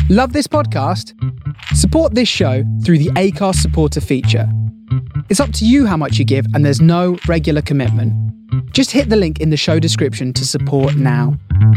Love this podcast? Support this show through the Acast supporter feature. It's up to you how much you give, and there's no regular commitment. Just hit the link in the show description to support now.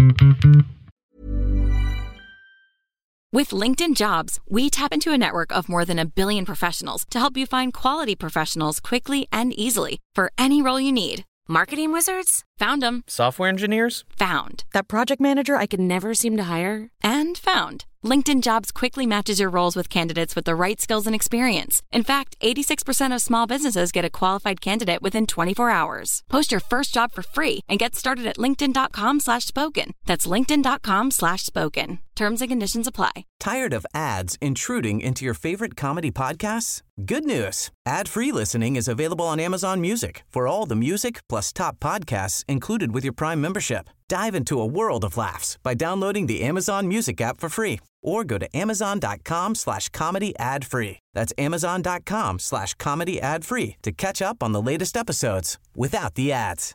With LinkedIn Jobs, we tap into a network of more than 1 billion professionals to help you find quality professionals quickly and easily for any role you need. Marketing wizards? Found them. Software engineers? Found. That project manager I could never seem to hire? And found. LinkedIn Jobs quickly matches your roles with candidates with the right skills and experience. In fact, 86% of small businesses get a qualified candidate within 24 hours. Post your first job for free and get started at linkedin.com/spoken. That's linkedin.com/spoken. Terms and conditions apply. Tired of ads intruding into your favorite comedy podcasts? Good news. Ad-free listening is available on Amazon Music for all the music plus top podcasts included with your Prime membership. Dive into a world of laughs by downloading the Amazon Music app for free or go to amazon.com/comedy ad-free. That's amazon.com/comedy ad-free to catch up on the latest episodes without the ads.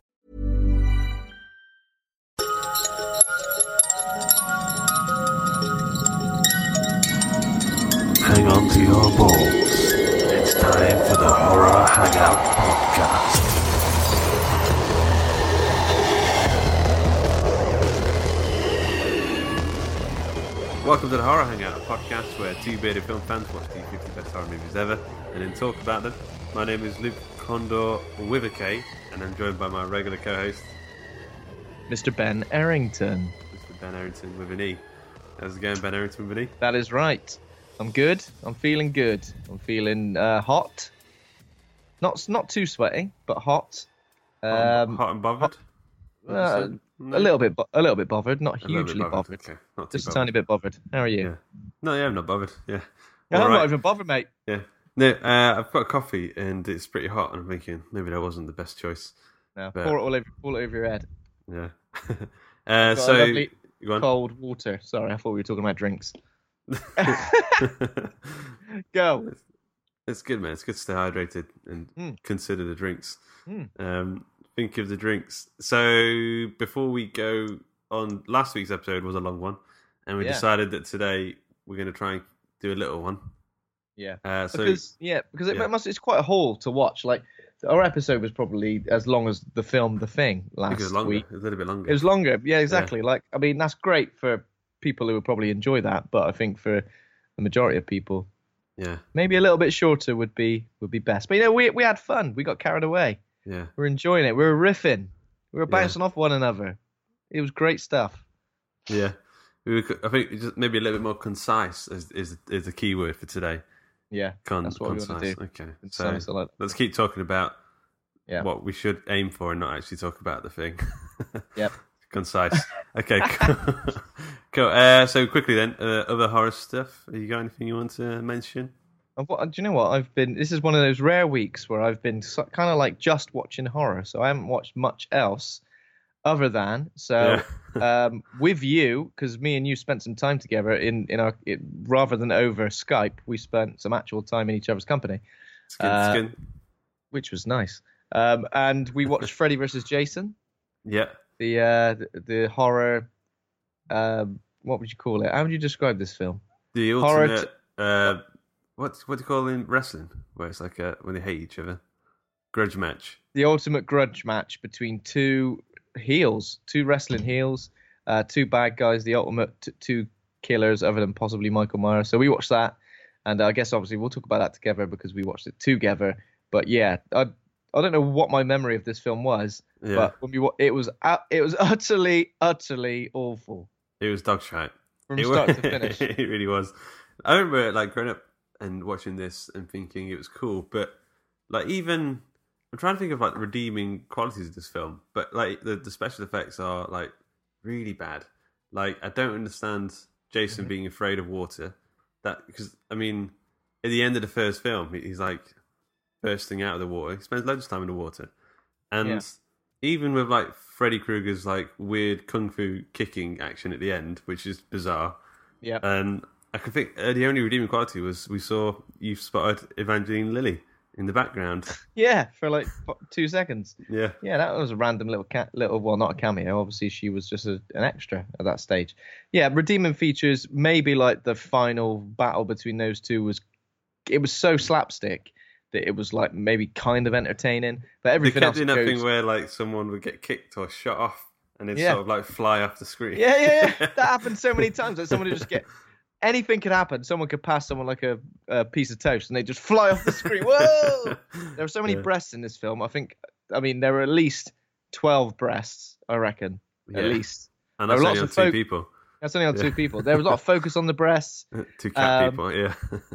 Hang on to your balls. It's time for the Horror Hangout Podcast. Welcome to the Horror Hangout, a podcast where two bearded film fans watch the 50 best horror movies ever and then talk about them. My name is Luke Condor with a K, and I'm joined by my regular co-host, Mr. Ben Errington. Mr. Ben Errington with an E. How's it going, Ben Errington with an E? That is right. I'm good. I'm feeling good. I'm feeling hot. Not too sweaty, but hot. Hot and bothered? A little bit bothered. Not hugely bothered. Okay. Not Just too a tiny bit bothered. How are you? Yeah. No, yeah, I'm not bothered. Yeah. I'm not even bothered, mate. Yeah. No, I've got a coffee and it's pretty hot, and I'm thinking maybe that wasn't the best choice. No, But- pour it all over your head. Yeah. Got a So lovely go on. cold water. Sorry, I thought we were talking about drinks. Go. It's good, man. It's good to stay hydrated and consider the drinks. Think of the drinks. So before we go on, last week's episode was a long one, and we decided that today we're going to try and do a little one. Yeah. Because It's quite a haul to watch. Like our episode was probably as long as the film The Thing last week. It was a little bit longer. It was longer. Yeah, exactly. Yeah. Like, I mean, that's great for people who would probably enjoy that, but I think for the majority of people, maybe a little bit shorter would be best. But we had fun. We got carried away. Yeah, we're enjoying it. We were riffing. We were bouncing off one another. It was great stuff. Yeah, I think just maybe a little bit more concise is the key word for today. Yeah, that's what concise. We want to do. Okay, concise, so let's keep talking about what we should aim for and not actually talk about the thing. Yep. Concise. Okay, cool. So quickly then, other horror stuff. Have you got anything you want to mention? Do you know what? This is one of those rare weeks where I've been kind of like just watching horror, so I haven't watched much else other than with you, because me and you spent some time together in rather than over Skype, we spent some actual time in each other's company, Skin. Which was nice. And we watched Freddy vs. Jason. Yeah. The horror. What would you call it? How would you describe this film? The ultimate. What do you call it in wrestling? Where it's like when they hate each other. Grudge match. The ultimate grudge match between two wrestling heels, two bad guys, the ultimate two killers other than possibly Michael Myers. So we watched that, and I guess obviously we'll talk about that together because we watched it together. But yeah, I don't know what my memory of this film was, but when it was utterly awful. It was dog shite from start to finish. It really was. I remember like growing up and watching this and thinking it was cool, but like even I'm trying to think of like redeeming qualities of this film, but like the special effects are like really bad. Like I don't understand Jason being afraid of water. Because I mean, at the end of the first film, he's like bursting out of the water. He spends loads of time in the water, and even with like Freddy Krueger's like weird kung fu kicking action at the end, which is bizarre. Yeah, and I can think the only redeeming quality was you spotted Evangeline Lilly in the background. Yeah, for like 2 seconds. Yeah. Yeah, that was a random well, not a cameo. Obviously, she was just an extra at that stage. Yeah, redeeming features, maybe like the final battle between those two it was so slapstick that it was like maybe kind of entertaining. But They everything kept else doing that goes... thing where like someone would get kicked or shot off and it'd sort of like fly off the screen. Yeah. That happened so many times. Like someone would just get... Anything could happen. Someone could pass someone like a piece of toast and they just fly off the screen. Whoa! There are so many breasts in this film. I mean, there were at least 12 breasts, I reckon. At least. And that's only on two people. That's only on two people. There was a lot of focus on the breasts. Two cat people, yeah.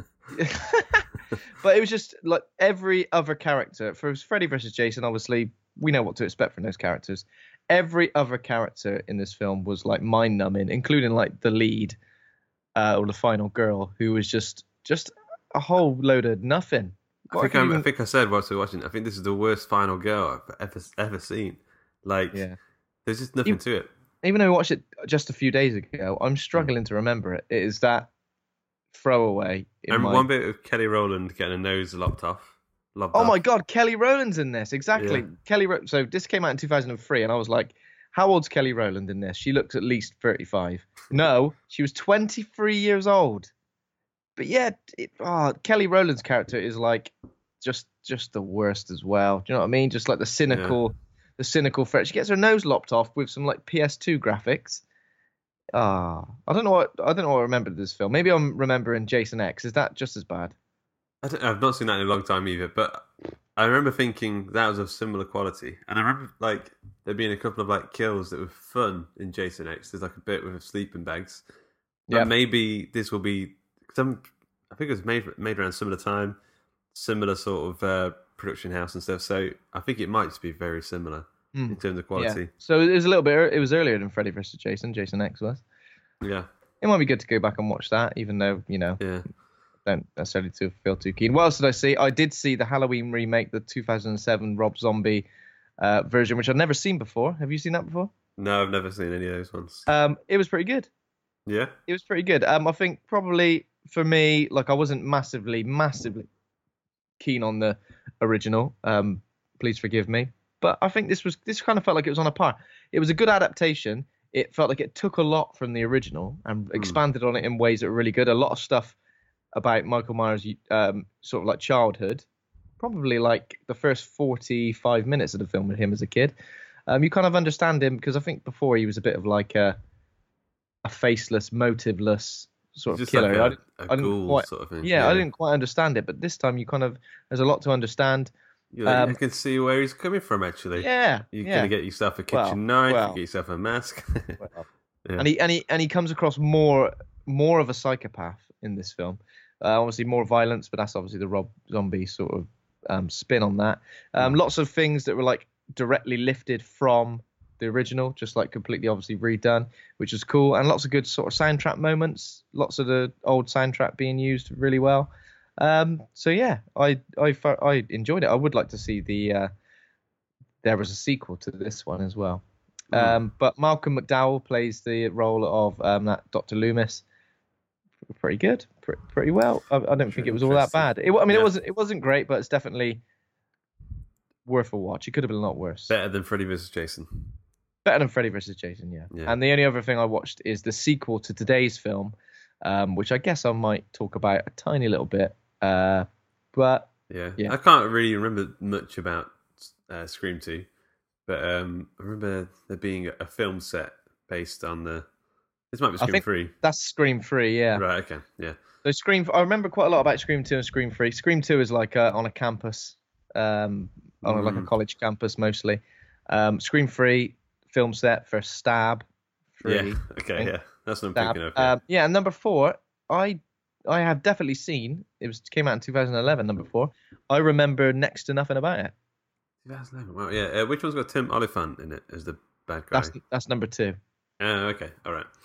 But it was just like every other character. For Freddy vs. Jason, obviously, we know what to expect from those characters. Every other character in this film was like mind-numbing, including like the lead or the final girl, who was just a whole load of nothing. I think I said whilst we were watching, I think this is the worst final girl I've ever seen. Like, there's just nothing to it. Even though I watched it just a few days ago, I'm struggling to remember it. It is that throwaway. I remember one bit of Kelly Rowland getting her nose lopped off. My God, Kelly Rowland's in this. Exactly. Yeah. So this came out in 2003, and I was like, how old's Kelly Rowland in this? She looks at least 35. No, she was 23 years old. But yeah, Kelly Rowland's character is like just the worst as well. Do you know what I mean? Just like the cynical threat. She gets her nose lopped off with some like PS2 graphics. I don't know what I remember of this film. Maybe I'm remembering Jason X. Is that just as bad? I've not seen that in a long time either, but I remember thinking that was of similar quality. And I remember like there being a couple of like kills that were fun in Jason X. There's like a bit with sleeping bags. But maybe this will be I think it was made around similar time, similar sort of production house and stuff. So I think it might just be very similar in terms of quality. Yeah. So it was a little bit. It was earlier than Freddy vs. Jason. Jason X was. Yeah. It might be good to go back and watch that, even though don't necessarily feel too keen. What else did I see? I did see the Halloween remake, the 2007 Rob Zombie version, which I've never seen before. Have you seen that before? No, I've never seen any of those ones. It was pretty good. Yeah, it was pretty good. I think probably for me, like I wasn't massively keen on the original. Please forgive me, but I think this kind of felt like it was on a par. It was a good adaptation. It felt like it took a lot from the original and expanded on it in ways that were really good. A lot of stuff about Michael Myers' sort of like childhood, probably like the first 45 minutes of the film with him as a kid. You kind of understand him because I think before he was a bit of like a faceless, motiveless sort of killer. Like I didn't quite, sort of thing. Yeah, I didn't quite understand it, but this time you kind of there's a lot to understand. I can see where he's coming from. Actually, you're gonna get yourself a kitchen knife, you get yourself a mask, and he comes across more of a psychopath in this film. Obviously more violence, but that's obviously the Rob Zombie sort of spin on that. Lots of things that were like directly lifted from the original, just like completely obviously redone, which is cool, and lots of good sort of soundtrack moments. Lots of the old soundtrack being used really well. So yeah, I enjoyed it. I would like to see there was a sequel to this one as well. But Malcolm McDowell plays the role of that Dr. Loomis. Pretty good, pretty well. I don't think it was all that bad. It wasn't great, but it's definitely worth a watch. It could have been a lot worse. Better than Freddy vs. Jason. Better than Freddy vs. Jason, yeah. And the only other thing I watched is the sequel to today's film, which I guess I might talk about a tiny little bit. But I can't really remember much about Scream 2, but I remember there being a film set based on this might be Scream 3. That's Scream 3, yeah. Right, okay, yeah. So I remember quite a lot about Scream 2 and Scream 3. Scream 2 is like on a campus, on like a college campus mostly. Scream 3 film set for Stab 3. Yeah, okay, yeah. That's what I'm thinking of. Yeah, and number 4, I have definitely seen. It came out in 2011, number 4. I remember next to nothing about it. 2011, wow, yeah. Which one's got Tim Oliphant in it as the bad guy? That's number 2. Okay, all right.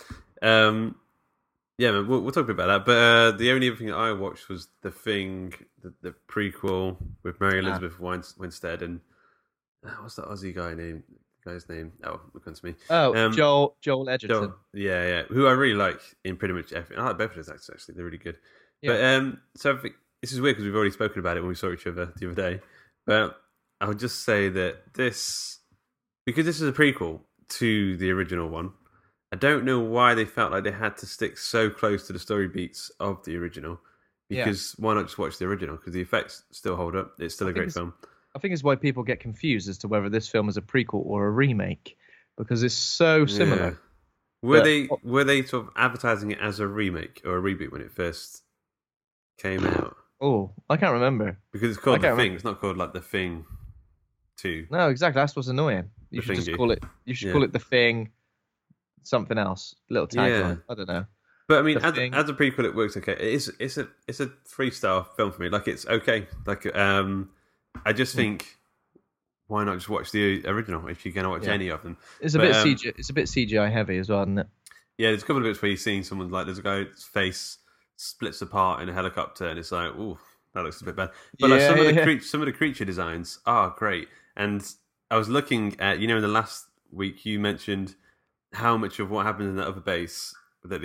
Yeah, man, we'll talk a bit about that. But the only other thing that I watched was The Thing, the prequel with Mary Elizabeth Winstead and what's that Aussie guy's name? Oh, look on to me. Joel Edgerton. Yeah, who I really like in pretty much everything. I like both of those actors actually; they're really good. Yeah. But so this is weird because we've already spoken about it when we saw each other the other day. But I would just say that because this is a prequel to the original one, I don't know why they felt like they had to stick so close to the story beats of the original. Because why not just watch the original? Because the effects still hold up. It's still a great film. I think it's why people get confused as to whether this film is a prequel or a remake, because it's so similar. Yeah. Were they sort of advertising it as a remake or a reboot when it first came out? Oh, I can't remember. Because it's called The Thing. It's not called like The Thing 2. No, exactly. That's what's annoying. You should just call it. You should call it The Thing, something else. Little tagline. I don't know. But I mean, as a prequel, it works okay. It's a 3-star film for me. Like, it's okay. Like, I just think, why not just watch the original if you're going to watch any of them? It's a bit CGI. It's a bit CGI heavy as well, isn't it? Yeah, there's a couple of bits where you're seeing someone like there's a guy's face splits apart in a helicopter, and it's like, ooh, that looks a bit bad. But like some of the creature designs are great. And I was looking at, in the last week you mentioned how much of what happened in that other base that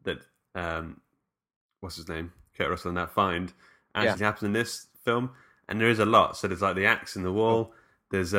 what's his name, Kurt Russell, and that find actually happens in this film, and there is a lot. So there's like the axe in the wall. There's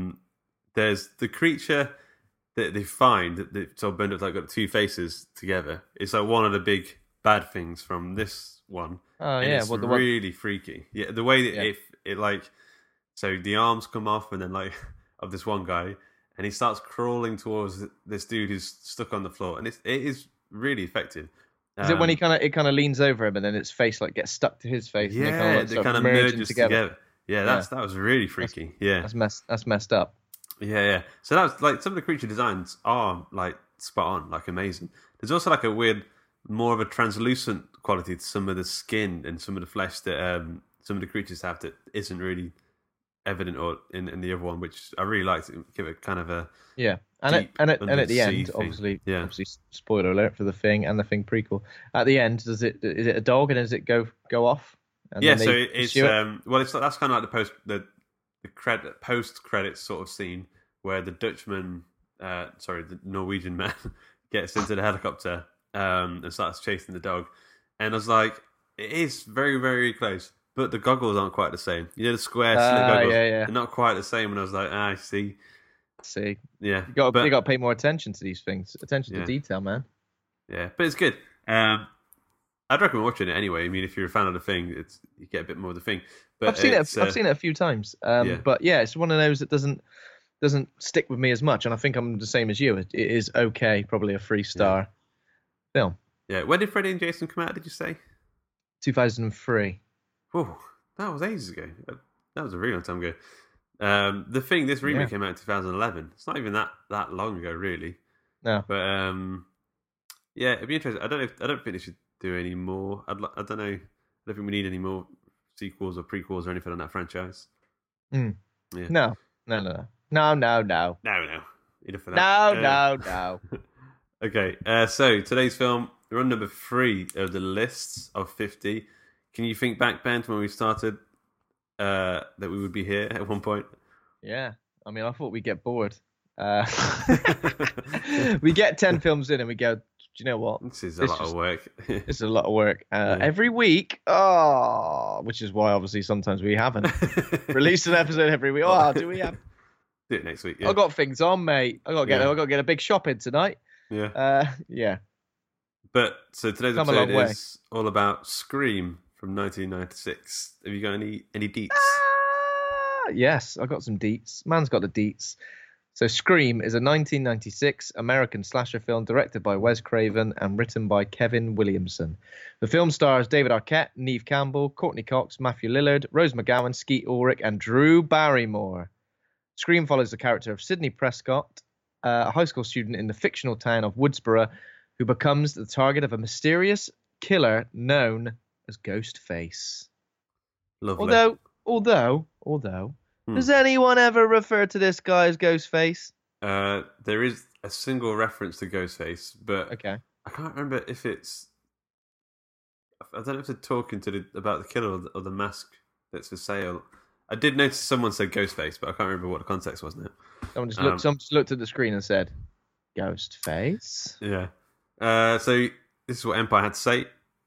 the creature that they find that they sort of burned up, like got 2 faces together. It's like one of the big bad things from this one. Oh and yeah, it's really freaky. Yeah, the way that it like, so the arms come off and then like of this one guy, and he starts crawling towards this dude who's stuck on the floor, and it is really effective. Is it when it kind of leans over him and then its face like gets stuck to his face? Yeah, and it kind of merges together. Yeah, that was really freaky. That's messed up. Yeah. So that was like some of the creature designs are like spot on, like amazing. There's also like a weird, more of a translucent quality to some of the skin and some of the flesh that some of the creatures have that isn't really evident or in the other one, which I really liked. Give it kind of a and at the end, obviously, spoiler alert for The Thing and The Thing prequel. At the end, is it a dog and does it go off? And so it's it's that's kind of like the post credits sort of scene where the Dutchman, the Norwegian man, gets into the helicopter and starts chasing the dog, and I was like, it is very, very close. But the goggles aren't quite the same. The square slit goggles. They're not quite the same. And I was like, I see. Yeah. You got to pay more attention to these things. Attention to detail, man. Yeah, but it's good. I'd recommend watching it anyway. I mean, if you're a fan of The Thing, you get a bit more of The Thing. But I've seen it a few times. But yeah, it's one of those that doesn't stick with me as much. And I think I'm the same as you. It is okay. Probably a 3-star film. Yeah. When did Freddy and Jason come out, did you say? 2003. Oh, that was ages ago. That was a really long time ago. The Thing, this remake came out in 2011. It's not even that long ago, really. No. But it'd be interesting. I don't think they should do any more. I don't know. I don't think we need any more sequels or prequels or anything on that franchise. Yeah. No. No. Enough of that. No. Okay. So today's film, we're on number 3 of the lists of 50. Can you think back, Ben, to when we started that we would be here at one point? Yeah. I mean, I thought we'd get bored. We get 10 films in and we go, do you know what? This is a lot of work. This is a lot of work. Every week, which is why obviously sometimes we haven't released an episode every week. Do we have? Do it next week. Yeah. I've got things on, mate. I've got to get a big shopping tonight. Yeah. Yeah. But so today's episode is all about Scream from 1996. Have you got any deets? Yes, I got some deets. Man's got the deets. So Scream is a 1996 American slasher film directed by Wes Craven and written by Kevin Williamson. The film stars David Arquette, Neve Campbell, Courtney Cox, Matthew Lillard, Rose McGowan, Skeet Ulrich, and Drew Barrymore. Scream follows the character of Sidney Prescott, a high school student in the fictional town of Woodsboro, who becomes the target of a mysterious killer known as Ghostface. Lovely. Although, does anyone ever refer to this guy as Ghostface? There is a single reference to Ghostface, but okay. I can't remember if it's. I don't know if they're talking about the killer or the mask that's for sale. I did notice someone said Ghostface, but I can't remember what the context was now. Someone just looked at the screen and said, Ghostface? Yeah. So this is what Empire had to say.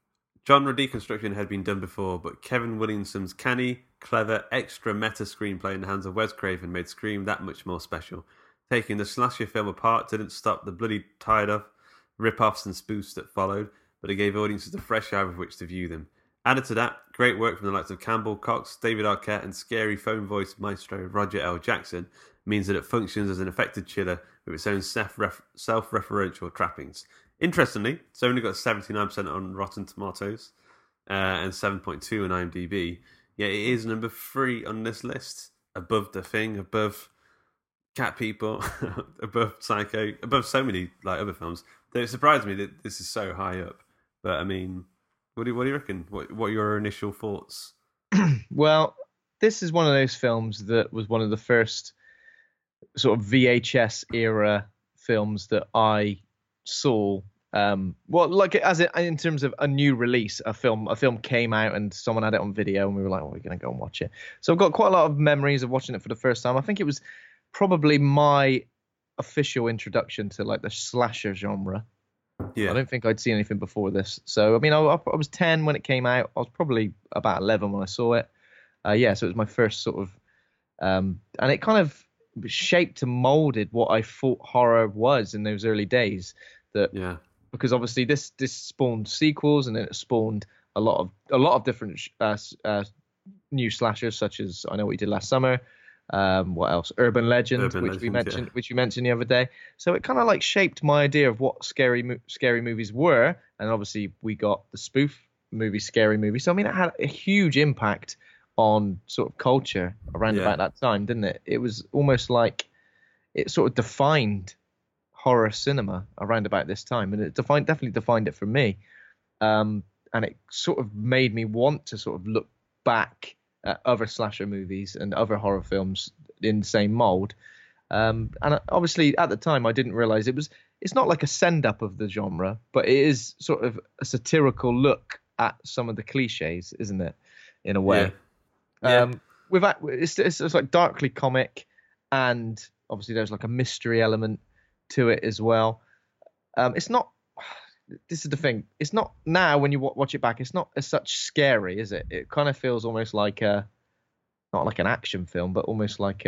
Genre deconstruction had been done before, but Kevin Williamson's canny, clever, extra meta screenplay in the hands of Wes Craven made Scream that much more special. Taking the slasher film apart didn't stop the bloody tired of rip-offs and spoofs that followed, but it gave audiences a fresh eye with which to view them. Added to that, great work from the likes of Campbell, Cox, David Arquette, and scary phone voice maestro Roger L. Jackson means that it functions as an effective chiller with its own self-referential trappings. Interestingly, it's only got 79% on Rotten Tomatoes and 7.2 on IMDb, yet it is number 3 on this list, above The Thing, above Cat People, above Psycho, above so many like other films. That it surprised me that this is so high up. But I mean, what do you reckon? What are your initial thoughts? Well, this is one of those films that was one of the first sort of VHS era films that I saw. In terms of a new release, a film came out and someone had it on video and we were like, we're going to go and watch it. So I've got quite a lot of memories of watching it for the first time. I think it was probably my official introduction to like the slasher genre. Yeah. I don't think I'd seen anything before this. So, I mean, I was 10 when it came out. I was probably about 11 when I saw it. So it was my first sort of, and it kind of shaped and molded what I thought horror was in those early days. Because obviously this spawned sequels, and then it spawned a lot of different new slashers, such as I Know What You Did Last Summer. What else? Urban Legend, which we mentioned the other day. So it kind of like shaped my idea of what scary movies were, and obviously we got the spoof movie, Scary Movie. So I mean, it had a huge impact on sort of culture around about that time, didn't it? It was almost like it sort of defined horror cinema around about this time, and it definitely defined it for me. And it sort of made me want to sort of look back at other slasher movies and other horror films in the same mold. And obviously at the time I didn't realize it's not like a send up of the genre, but it is sort of a satirical look at some of the cliches, isn't it? In a way. Yeah. It's like darkly comic, and obviously there's like a mystery element to it as well. It's not, this is the thing, it's not, now when you watch it back, it's not as such scary, is it? It kind of feels almost like not like an action film, but almost like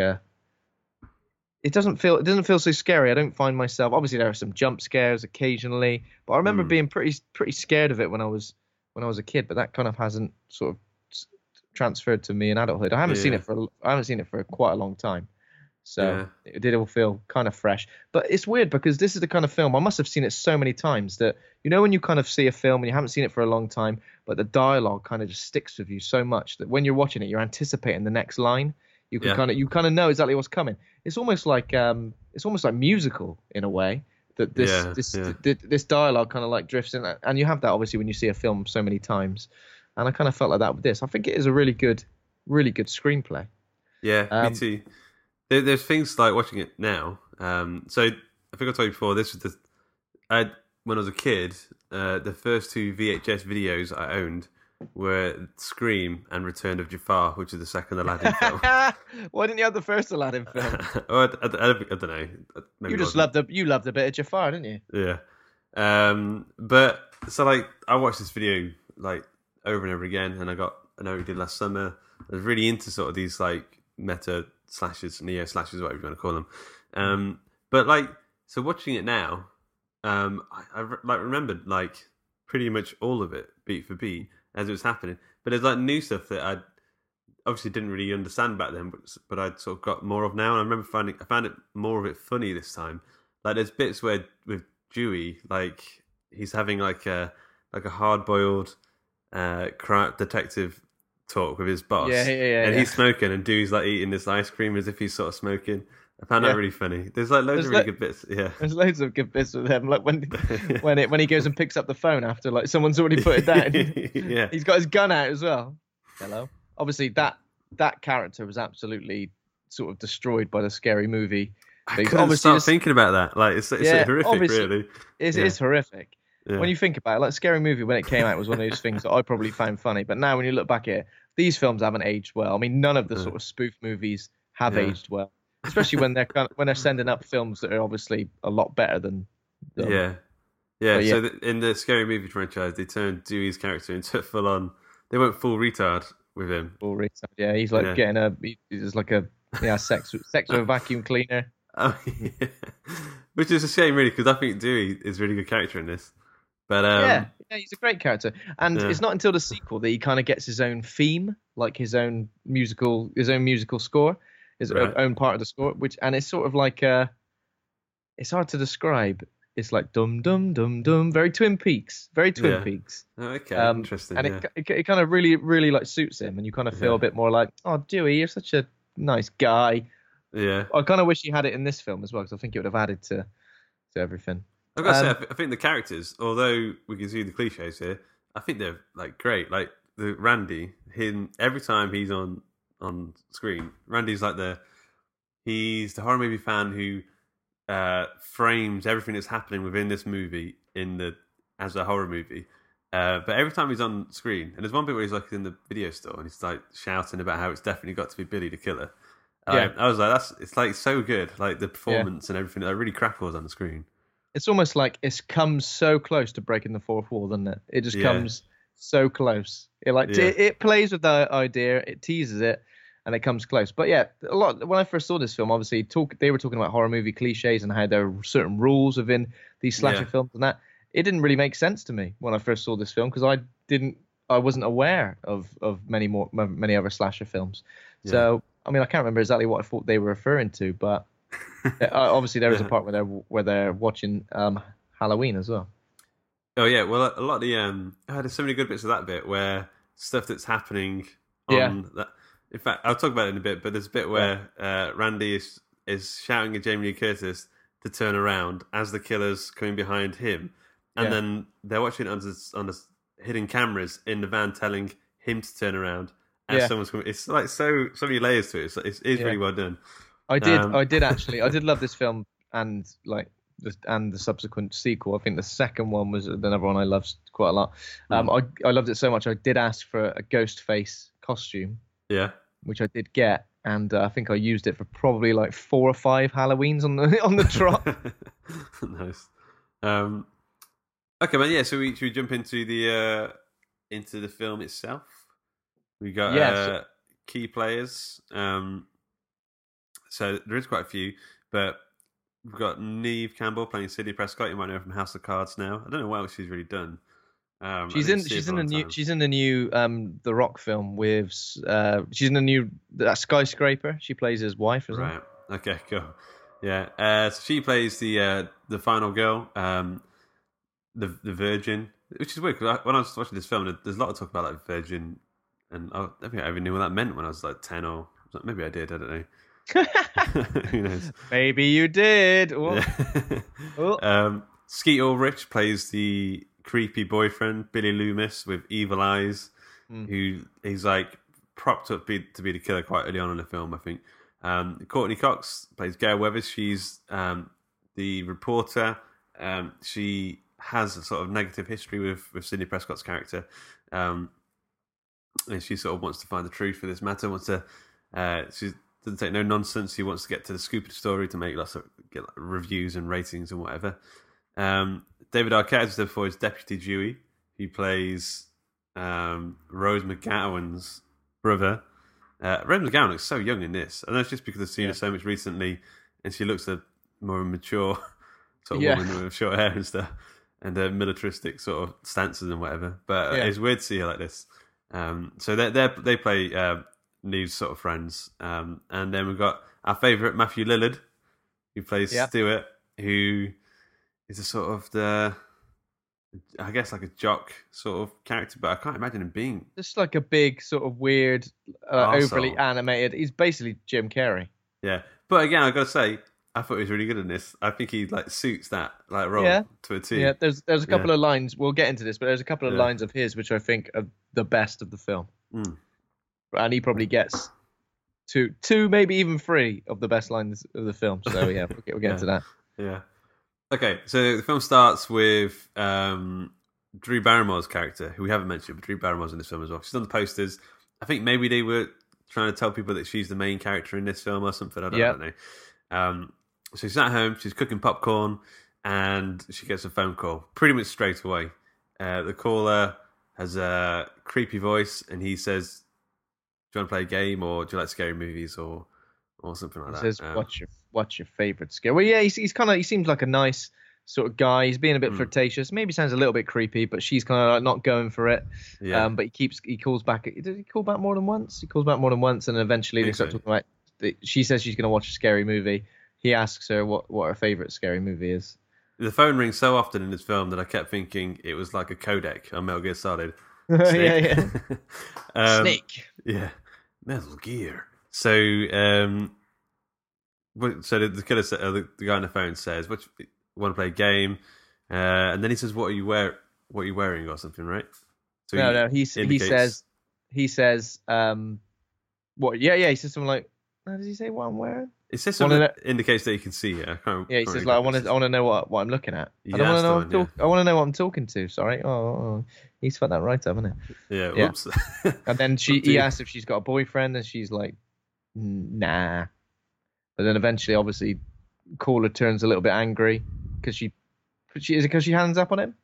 it doesn't feel so scary. I don't find myself, obviously there are some jump scares occasionally, but I remember being pretty scared of it when I was a kid, but that kind of hasn't sort of transferred to me in adulthood. I haven't seen it for quite a long time. So it did all feel kind of fresh. But it's weird because this is the kind of film, I must have seen it so many times that, you know, when you kind of see a film and you haven't seen it for a long time, but the dialogue kind of just sticks with you so much that when you're watching it, you're anticipating the next line. You can kind of know exactly what's coming. It's almost like musical in a way, that this dialogue kind of like drifts in, and you have that obviously when you see a film so many times. And I kind of felt like that with this. I think it is a really good screenplay. Yeah, me too. There's things like watching it now. So I think I told you before, this was when I was a kid, the first 2 VHS videos I owned were Scream and Return of Jafar, which is the second Aladdin film. Why didn't you have the first Aladdin film? I don't know. Maybe you loved a bit of Jafar, didn't you? Yeah. But so like I watched this video like over and over again, and I know what you did last summer. I was really into sort of these like meta slashers, neo slashers, whatever you want to call them. But like, so watching it now, I like remembered like pretty much all of it beat for beat as it was happening. But there's like new stuff that I obviously didn't really understand back then, but I'd sort of got more of now. And I remember I found it more of it funny this time. Like there's bits where with Dewey, like he's having like a hard boiled detective talk with his boss, and he's smoking, and Dewey's like eating this ice cream as if he's sort of smoking. I found that really funny. There's like loads of really good bits. Yeah, there's loads of good bits with him. Like when he goes and picks up the phone after like someone's already put it down. He's got his gun out as well. Hello. Obviously that character was absolutely sort of destroyed by the Scary Movie. I couldn't stop thinking about that. Like it's horrific, really. It's horrific. Yeah. When you think about it, like Scary Movie when it came out was one of those things that I probably found funny. But now when you look back at it, these films haven't aged well. I mean, none of the sort of spoof movies have aged well, especially when they're sending up films that are obviously a lot better than them. Yeah. Yeah, But so in the Scary Movie franchise, they turned Dewey's character into full on. They went full retard with him. Full retard. Yeah, he's like he's like a sex with a vacuum cleaner. Oh, yeah. Which is a shame, really, because I think Dewey is a really good character in this. But yeah, he's a great character, and it's not until the sequel that he kind of gets his own theme, like his own musical score, his own part of the score. And it's sort of like it's hard to describe. It's like dum dum dum dum, very Twin Peaks. Oh, okay, interesting. And it kind of really really like suits him, and you kind of feel a bit more like, oh, Dewey, you're such a nice guy. Yeah, I kind of wish he had it in this film as well, because I think it would have added to everything. I've got to say, I think the characters, although we can see the cliches here, I think they're like great. Like the Randy, every time he's on screen, Randy's like he's the horror movie fan who frames everything that's happening within this movie as a horror movie. But every time he's on screen, and there's one bit where he's like in the video store and he's like shouting about how it's definitely got to be Billy the Killer. I was like, it's like so good, like the performance and everything. That really crackles on the screen. It's almost like it comes so close to breaking the fourth wall, doesn't it? It just comes so close. It plays with the idea, it teases it, and it comes close. But yeah, when I first saw this film, obviously they were talking about horror movie cliches and how there are certain rules within these slasher films and that. It didn't really make sense to me when I first saw this film, because I wasn't aware of many other slasher films. Yeah. So I mean, I can't remember exactly what I thought they were referring to, but obviously there is a part where they're watching Halloween as well. Oh yeah, well a lot of the there's so many good bits of that bit where stuff that's happening on that. In fact, I'll talk about it in a bit, but there's a bit where Randy is shouting at Jamie Lee Curtis to turn around as the killer's coming behind him, and then they're watching it on the hidden cameras in the van, telling him to turn around as someone's coming. It's like so many layers to it. It's really well done. I did actually. I did love this film, and the subsequent sequel. I think the second one was another one I loved quite a lot. I loved it so much. I did ask for a ghost face costume. Yeah, which I did get, and I think I used it for probably like 4 or 5 Halloweens on the trot. Nice. Okay, man. Yeah. So should we jump into the film itself? We got key players. So there is quite a few, but we've got Neve Campbell playing Sidney Prescott. You might know her from House of Cards now. I don't know what else she's really done. She's in the new The Rock film with she's in the new that Skyscraper. She plays his wife, isn't right? Okay, cool. Yeah, so she plays the final girl, the Virgin, which is weird because when I was watching this film, there's a lot of talk about like Virgin, and I don't think I even knew what that meant when I was like 10 or maybe I did. I don't know. Who knows? Maybe you did. Skeet Ulrich plays the creepy boyfriend Billy Loomis with evil eyes, who he's like propped up to be the killer quite early on in the film, I think. Courtney Cox plays Gail Weathers. She's the reporter. She has a sort of negative history with Sidney Prescott's character, and she sort of wants to find the truth for this matter. She doesn't take no nonsense. He wants to get to the scoop of the story to make get reviews and ratings and whatever. David Arquette, as I said before, is Deputy Dewey. He plays Rose McGowan's brother. Rose McGowan looks so young in this. I know it's just because I've seen her so much recently, and she looks a more mature sort of woman with short hair and stuff, and militaristic sort of stances and whatever. But it's weird to see her like this. So they play Neve's sort of friends, and then we've got our favourite Matthew Lillard, who plays Stuart, who is a sort of I guess like a jock sort of character, but I can't imagine him being just like a big sort of weird, overly animated. He's basically Jim Carrey. Yeah, but again, I've got to say, I thought he was really good in this. I think he like suits that like role to a T. Yeah, there's a couple of lines. We'll get into this, but there's a couple of lines of his which I think are the best of the film. And he probably gets two, maybe even 3 of the best lines of the film. So yeah, we'll get into that. Yeah. Okay, so the film starts with Drew Barrymore's character, who we haven't mentioned, but Drew Barrymore's in this film as well. She's on the posters. I think maybe they were trying to tell people that she's the main character in this film or something. I don't know. So she's at home. She's cooking popcorn, and she gets a phone call pretty much straight away. The caller has a creepy voice, and he says, "Do you want to play a game, or do you like scary movies, or something like that?" He says, "What's your favorite scare?" Well, yeah, he seems like a nice sort of guy. He's being a bit flirtatious. Maybe sounds a little bit creepy, but she's kind of like not going for it. Yeah. But he calls back. Did he call back more than once? He calls back more than once, and eventually they start talking about. She says she's going to watch a scary movie. He asks her what her favorite scary movie is. The phone rings so often in this film that I kept thinking it was like a codec on Metal Gear Solid. Yeah. Snake. Yeah, Metal Gear. So, the killer, the guy on the phone says, "What, want to play a game?" And then he says, "What are you wearing, or something?" Right? So no. He says, what? Yeah. He says something like, "How does he say what I'm wearing?" It says something that indicates that you can see it. He says like, "I want to know what I'm looking at. I want to know what I'm talking to." Sorry. Oh, he's fucked that right up, hasn't he? Yeah. Whoops. And then he asks if she's got a boyfriend, and she's like, "Nah." But then eventually, obviously, caller turns a little bit angry because she hands up on him.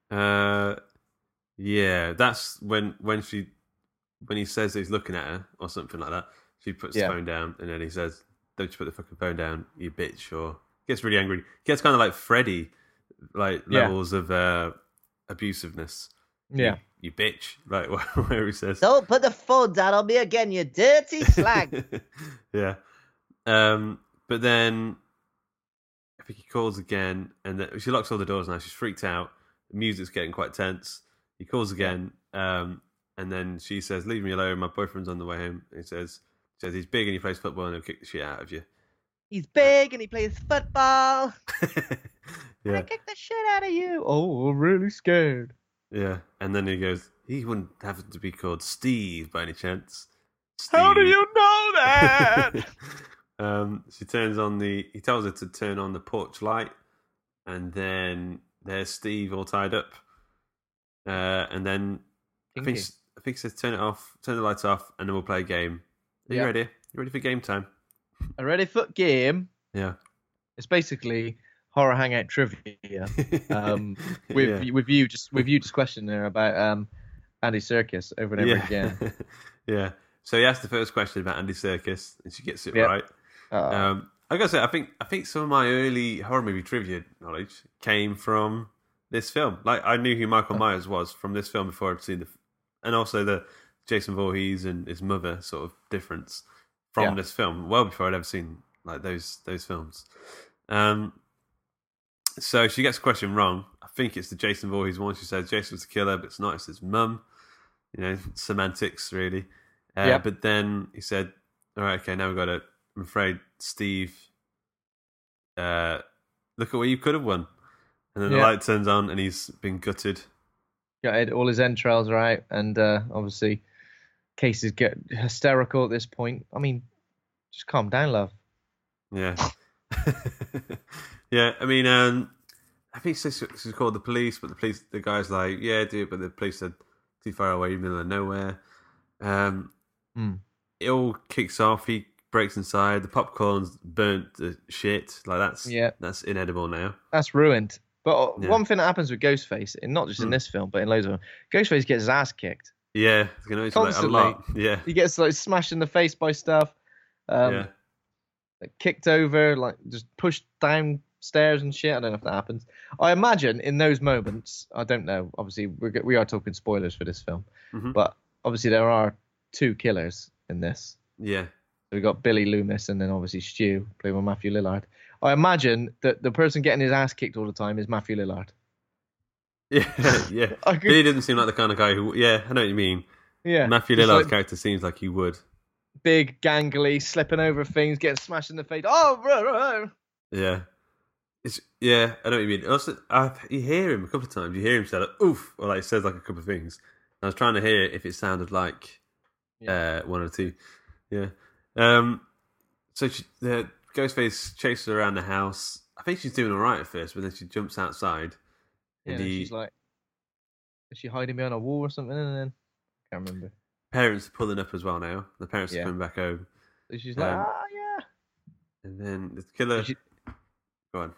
Yeah, that's when he says that he's looking at her or something like that. She puts the phone down, and then he says, "Don't you put the fucking phone down, you bitch!" Or gets really angry. Gets kind of like Freddy, like levels of abusiveness. Yeah, you bitch, like where he says, "Don't put the phone down on me again, you dirty slag." Yeah. But then I think he calls again, and she locks all the doors now. She's freaked out. The music's getting quite tense. He calls again, and then she says, "Leave me alone. My boyfriend's on the way home." And he says he's big and he plays football and he'll kick the shit out of you. He's big and he plays football. Yeah. I kick the shit out of you. Oh, I'm really scared. Yeah. And then he goes, "He wouldn't have to be called Steve by any chance." Steve. How do you know that? He tells her to turn on the porch light, and then there's Steve all tied up. And then I think he says, turn the lights off, and then we'll play a game. Are you ready? You ready for game time? A ready for game? Yeah. It's basically horror hangout trivia. With you just questioning her about Andy Serkis over and over again. Yeah. So he asked the first question about Andy Serkis, and she gets it right. I gotta say, I think some of my early horror movie trivia knowledge came from this film. Like, I knew who Michael Myers was from this film before I'd seen and also the Jason Voorhees and his mother sort of difference from this film, well before I'd ever seen like those films. So she gets a question wrong. I think it's the Jason Voorhees one. She says Jason was the killer, but it's not. It's his mum. Semantics really. But then he said, "All right, okay, now we've got it. I'm afraid, Steve, look at what you could have won." And then the light turns on and he's been gutted. Gutted, all his entrails are out, and obviously cases get hysterical at this point. I mean, just calm down, love. Yeah. Yeah, I mean, I think she's called the police, but the guy's like, "Yeah, do it," but the police said too far away, middle of nowhere. It all kicks off. He breaks inside. The popcorn's burnt to shit. Like that's inedible now. That's ruined. But one thing that happens with Ghostface, and not just in this film, but in loads of them, Ghostface gets his ass kicked. Yeah, constantly. Like, a lot. Yeah, he gets like smashed in the face by stuff. Like, kicked over, like just pushed downstairs and shit. I don't know if that happens. I imagine in those moments, I don't know. Obviously, we are talking spoilers for this film, but obviously there are two killers in this. Yeah. So we got Billy Loomis and then obviously Stu, played by Matthew Lillard. I imagine that the person getting his ass kicked all the time is Matthew Lillard. Yeah. Billy doesn't seem like the kind of guy who. Yeah, I know what you mean. Yeah. Matthew Lillard's character seems like he would. Big, gangly, slipping over things, getting smashed in the face. Oh, yeah. I know what you mean. Also, you hear him a couple of times. You hear him say, like, "Oof," or like says like a couple of things. I was trying to hear if it sounded like one or two. Yeah. So the Ghostface chases her around the house. I think she's doing all right at first, but then she jumps outside. And she's like, is she hiding behind a wall or something? And then I can't remember. Parents are pulling up as well now. The parents are coming back home. So she's like, yeah. And then the killer. Go on.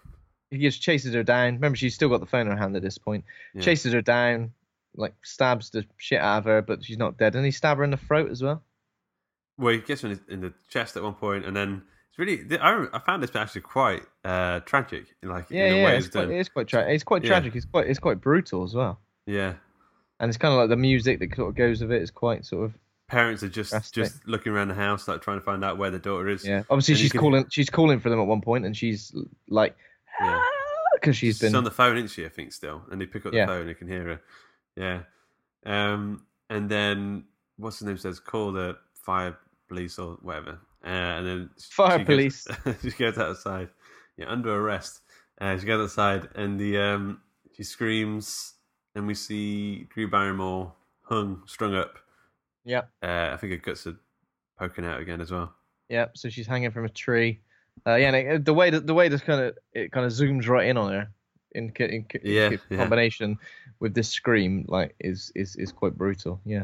he just chases her down. Remember, she's still got the phone in her hand at this point. Yeah. Chases her down, like stabs the shit out of her, but she's not dead. And he stab her in the throat as well. Well, he gets her in the chest at one point, and then it's really. I found this actually quite tragic. Like in the way it's quite tragic. It's quite tragic. It's quite brutal as well. Yeah, and it's kind of like the music that sort of goes with it is quite sort of. Parents are just looking around the house, like trying to find out where their daughter is. Yeah, obviously she's calling for them at one point, and she's like, because she's been on the phone, isn't she? I think still, and they pick up the phone, and they can hear her. Yeah, and then what's the name says? Call the fire police or whatever, and then police. She goes outside, under arrest. She goes outside, and she screams, and we see Drew Barrymore strung up. Yeah. I think her guts are poking out again as well. Yeah, so she's hanging from a tree. And the way this kind of zooms right in on her in combination with this scream, like is quite brutal. Yeah.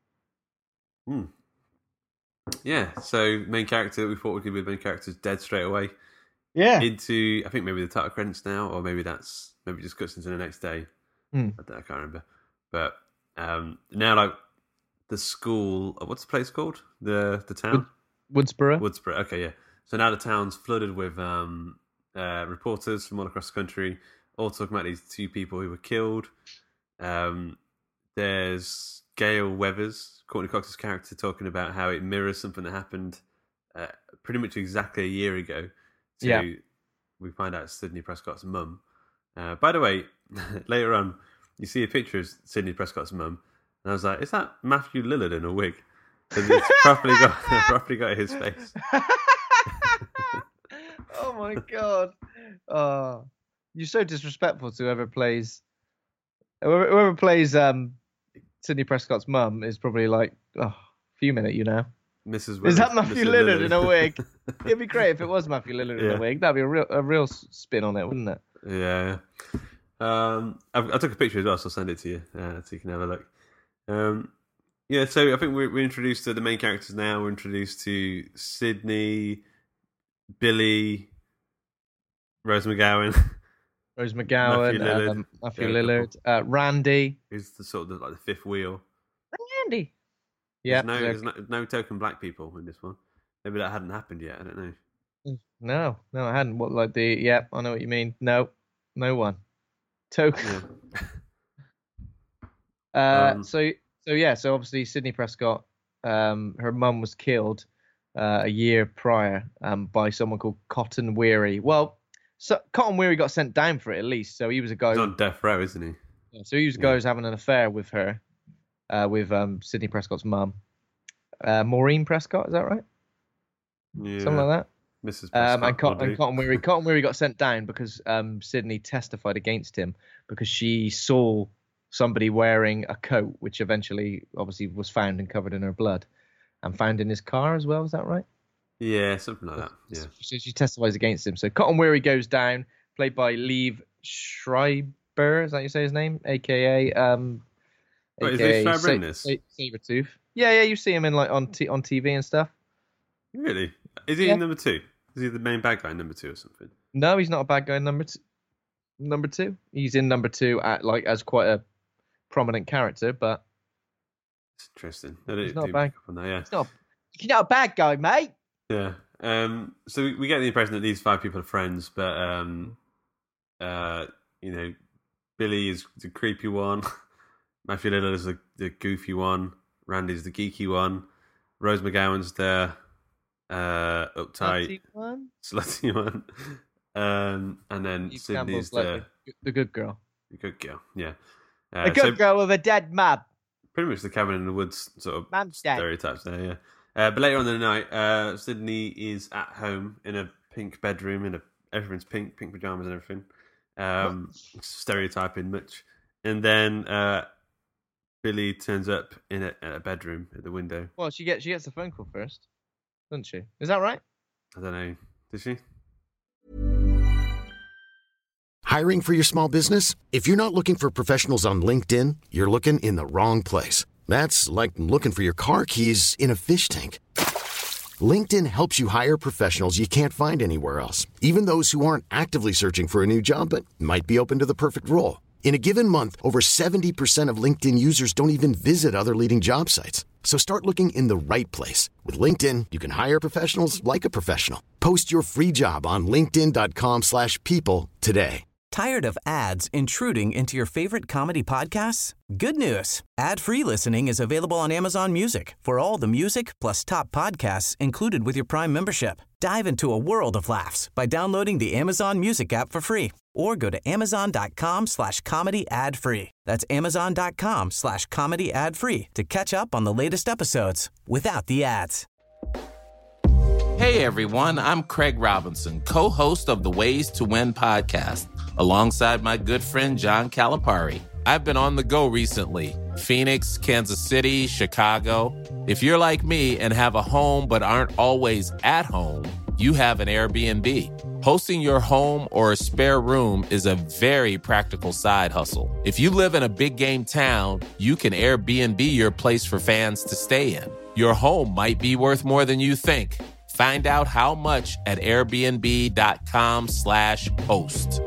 Yeah. So main character that we thought would be the main character is dead straight away. Yeah. Into I think maybe the title credits now, or maybe just cuts into the next day. I can't remember. But now like. The school, what's the place called? The town? Woodsboro. Woodsboro, okay, yeah. So now the town's flooded with reporters from all across the country, all talking about these two people who were killed. There's Gail Weathers, Courtney Cox's character, talking about how it mirrors something that happened pretty much exactly a year ago. So we find out it's Sidney Prescott's mum. By the way, later on, you see a picture of Sidney Prescott's mum. And I was like, is that Matthew Lillard in a wig? Because it's properly got his face. Oh my god. Oh, you're so disrespectful to whoever plays Sidney Prescott's mum is probably like, fuming at you now. Mrs. Is that Matthew Lillard in a wig? It'd be great if it was Matthew Lillard in a wig. That'd be a real spin on it, wouldn't it? Yeah. I took a picture as well, so I'll send it to you so you can have a look. So I think we're introduced to the main characters now. We're introduced to Sidney, Billy, Rose McGowan, Matthew Lillard, Randy. Who's the sort of like the fifth wheel? Randy. Yeah. There's no token black people in this one. Maybe that hadn't happened yet. I don't know. No, it hadn't. What like the? Yeah, I know what you mean. No one. Token. Yeah. So obviously Sidney Prescott, her mum was killed a year prior by someone called Cotton Weary. Well, Cotton Weary got sent down for it at least. So he was a guy. He's on death row, isn't he? Yeah, so he was a guy who was having an affair with her, with Sidney Prescott's mum, Maureen Prescott. Is that right? Yeah. Something like that. Mrs. Prescott. And Cotton Weary got sent down because Sidney testified against him because she saw somebody wearing a coat, which eventually obviously was found and covered in her blood and found in his car as well. Is that right? Yeah, something like that. Yeah. So she testifies against him. So Cotton Weary goes down, played by Liev Schreiber. Is that you say his name? AKA is Liev Schreiber in this? Sabretooth. Yeah, you see him in like on TV and stuff. Really? Is he in number 2? Is he the main bad guy in number 2 or something? No, he's not a bad guy in number 2. He's in number 2 as quite a prominent character, but it's interesting. He's not bad. He's not a bad guy, mate. Yeah. So we get the impression that these 5 people are friends, but Billy is the creepy one, Matthew Lillard is the goofy one, Randy's the geeky one, Rose McGowan's the uptight, slutty one, and then Sidney's the good girl. The good girl, yeah. A good girl with a dead mum. Pretty much the cabin in the woods sort of Mum's stereotypes there, yeah. But later on in the night, Sidney is at home in a pink bedroom, everything's pink pajamas and everything. Stereotyping much. And then Billy turns up in a bedroom at the window. Well, she gets the phone call first, doesn't she? Is that right? I don't know. Did she? Hiring for your small business? If you're not looking for professionals on LinkedIn, you're looking in the wrong place. That's like looking for your car keys in a fish tank. LinkedIn helps you hire professionals you can't find anywhere else, even those who aren't actively searching for a new job but might be open to the perfect role. In a given month, over 70% of LinkedIn users don't even visit other leading job sites. So start looking in the right place. With LinkedIn, you can hire professionals like a professional. Post your free job on linkedin.com/people today. Tired of ads intruding into your favorite comedy podcasts? Good news. Ad-free listening is available on Amazon Music for all the music plus top podcasts included with your Prime membership. Dive into a world of laughs by downloading the Amazon Music app for free or go to amazon.com/comedy ad-free. That's amazon.com/comedy ad-free to catch up on the latest episodes without the ads. Hey everyone, I'm Craig Robinson, co-host of the Ways to Win podcast, alongside my good friend John Calipari. I've been on the go recently. Phoenix, Kansas City, Chicago. If you're like me and have a home but aren't always at home, you have an Airbnb. Hosting your home or a spare room is a very practical side hustle. If you live in a big game town, you can Airbnb your place for fans to stay in. Your home might be worth more than you think. Find out how much at airbnb.com/host.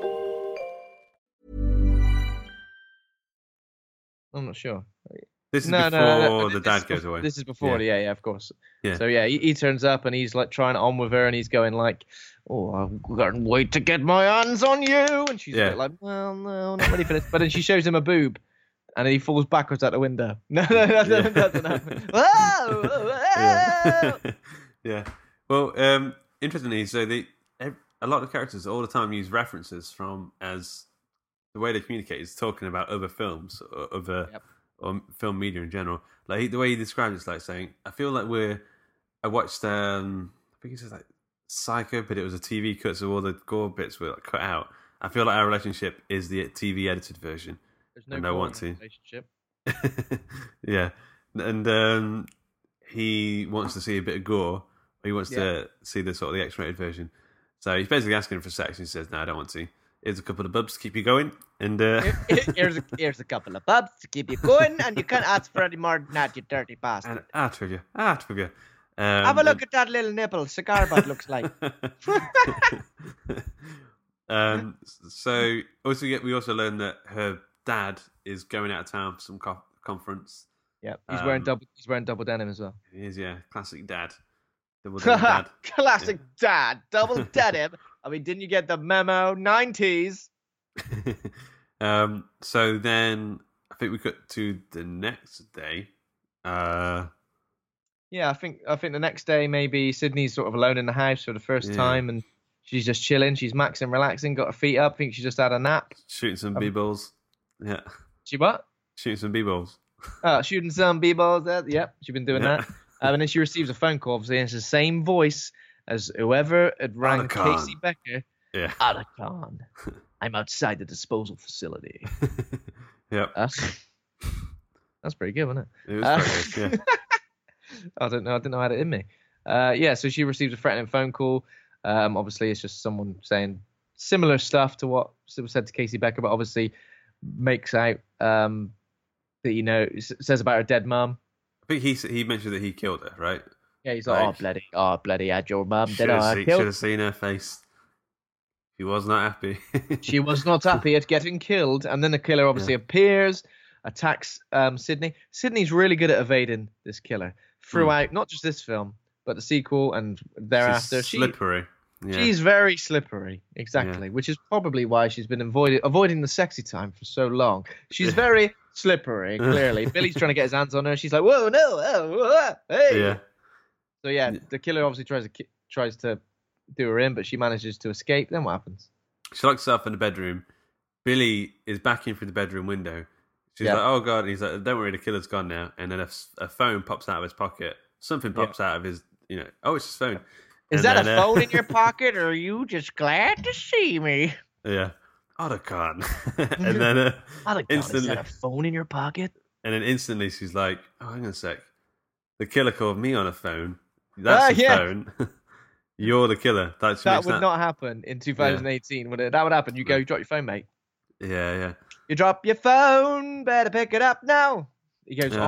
I'm not sure. This is before the dad goes away. This is before, yeah, of course. Yeah. So yeah, he turns up and he's like trying it on with her, and he's going like, "Oh, I can't wait to get my hands on you," and she's a bit like, "Well, no, not ready for this." But then she shows him a boob, and then he falls backwards out the window. No, that doesn't happen. Whoa, whoa. Yeah. Well, interestingly, so a lot of characters all the time use references from as the way they communicate is talking about other films or other or film media in general. Like the way he describes it's like saying, "I feel like I watched I think he says like Psycho, but it was a TV cut, so all the gore bits were like cut out. I feel like our relationship is the TV edited version, There's no and I want to." relationship. Yeah, and he wants to see a bit of gore. He wants to see the sort of the X-rated version. So he's basically asking for sex. And he says, "No, I don't want to. Here's a couple of bubs to keep you going." And here's a couple of bubs to keep you going, and you can't ask for any more than that, you dirty bastard. and out with you. Have a look at that little nipple. Cigar butt looks like. So we also learned that her dad is going out of town for some conference. Yeah, he's wearing double denim as well. He is, yeah, classic dad. Double denim dad. Classic dad. Double denim. I mean, didn't you get the memo? 90s. So then I think we cut to the next day. Yeah, I think the next day maybe Sydney's sort of alone in the house for the first time, and she's just chilling. She's maxing, relaxing, got her feet up. I think she just had a nap. Shooting some b-balls. Yeah. She what? Shooting some b-balls. Shooting some b-balls. Yep, she's been doing that. And then she receives a phone call, obviously, and it's the same voice as whoever had rang Casey Becker. Yeah. Otacon. I'm outside the disposal facility. Yep. That's pretty good, wasn't it? It was pretty good, yeah. I didn't know I had it in me. So she receives a threatening phone call. Obviously, it's just someone saying similar stuff to what was said to Casey Becker, but obviously makes out that, says about her dead mum. I think he mentioned that he killed her, right? Yeah, he's like, oh bloody, had your mum dead. Should have seen her face. She was not happy. She was not happy at getting killed, and then the killer obviously appears, attacks Sydney. Sydney's really good at evading this killer throughout, not just this film, but the sequel and thereafter. She's slippery. She's very slippery, exactly, which is probably why she's been avoiding the sexy time for so long. She's very slippery, clearly. Billy's trying to get his hands on her. She's like, "Whoa, no, hey!" Yeah. So the killer obviously tries to do her in, but she manages to escape. Then what happens? She locks herself in the bedroom. Billy is backing through the bedroom window. She's like, "Oh God!" And he's like, "Don't worry, the killer's gone now." And then a phone pops out of his pocket. Something pops out of his, oh, it's his phone. Is that a phone in your pocket, or are you just glad to see me? Yeah. Otacon. And then instantly, is that a phone in your pocket? And then instantly she's like, "Oh, hang on a sec. The killer called me on a phone. That's the phone. You're the killer." That would not happen in 2018, would it? That would happen. You drop your phone, mate. Yeah. You drop your phone, better pick it up now. He goes,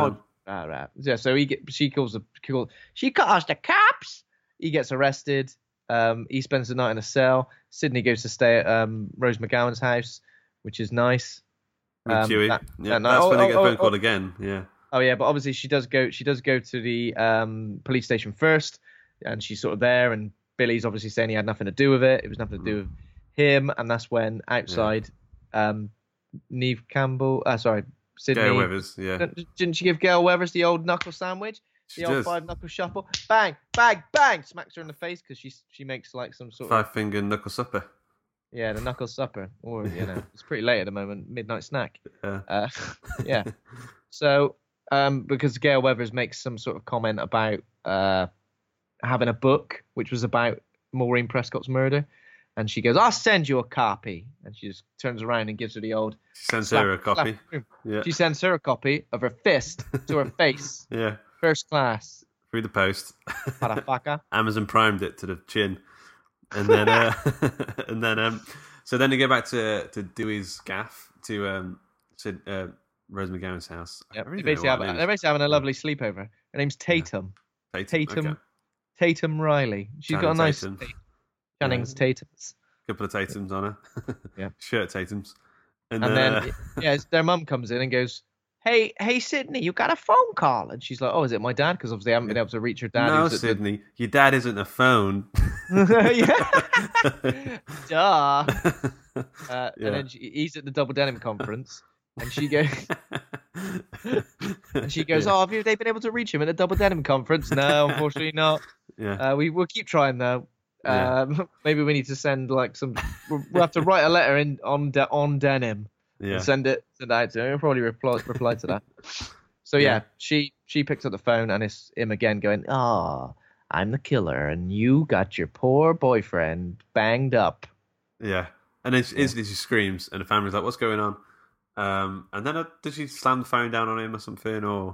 Right. Yeah. So she calls the cops. He gets arrested. He spends the night in a cell. Sydney goes to stay at Rose McGowan's house, which is nice. With Chewie. That That's night. when they get phone call again. Yeah. Oh yeah, but obviously she does go to the police station first, and she's sort of there, and Billy's obviously saying he had nothing to do with it. It was nothing to do with him, and that's when outside, Neve Campbell, Sydney. Gail Weathers, yeah. Didn't she give Gail Weathers the old knuckle sandwich? She Old does. 5-knuckle shuffle. Bang, bang, bang. Smacks her in the face because she makes like some sort of 5-finger knuckle supper. the knuckle supper, or it's pretty late at the moment, midnight snack. Yeah. Yeah. So because Gail Weathers makes some sort of comment about having a book which was about Maureen Prescott's murder, and she goes, "I'll send you a copy," and she just turns around and gives her the old. She sends her a copy. Yeah. She sends her a copy of her fist to her face. Yeah. First class. Through the post. Motherfucker. Amazon primed it to the chin, and then so then they go back to Dewey's gaff to Rose McGowan's house. Yep. I really They're don't know what her name is. basically having a lovely sleepover. Her name's Tatum. Okay. Tatum Riley. She's got a nice Tatum. Channing's Tatums. Couple of Tatums on her. Yeah. Shirt Tatums. And then their mum comes in and goes, Hey Sydney, you got a phone call? And she's like, "Oh, is it my dad?" Because obviously I haven't been able to reach her dad. No, Sydney, your dad isn't a phone. Duh. And then he's at the Double Denim conference, and she goes, "Oh, have they been able to reach him at the Double Denim conference?" No, unfortunately not. Yeah. We'll keep trying though. Maybe we need to send like some. We'll have to write a letter on denim. Yeah. And send it out to him. He'll probably reply to that. So she picks up the phone, and it's him again going, "Oh, I'm the killer, and you got your poor boyfriend banged up." Yeah. And then instantly she screams, and the family's like, "What's going on?" And then did she slam the phone down on him or something, or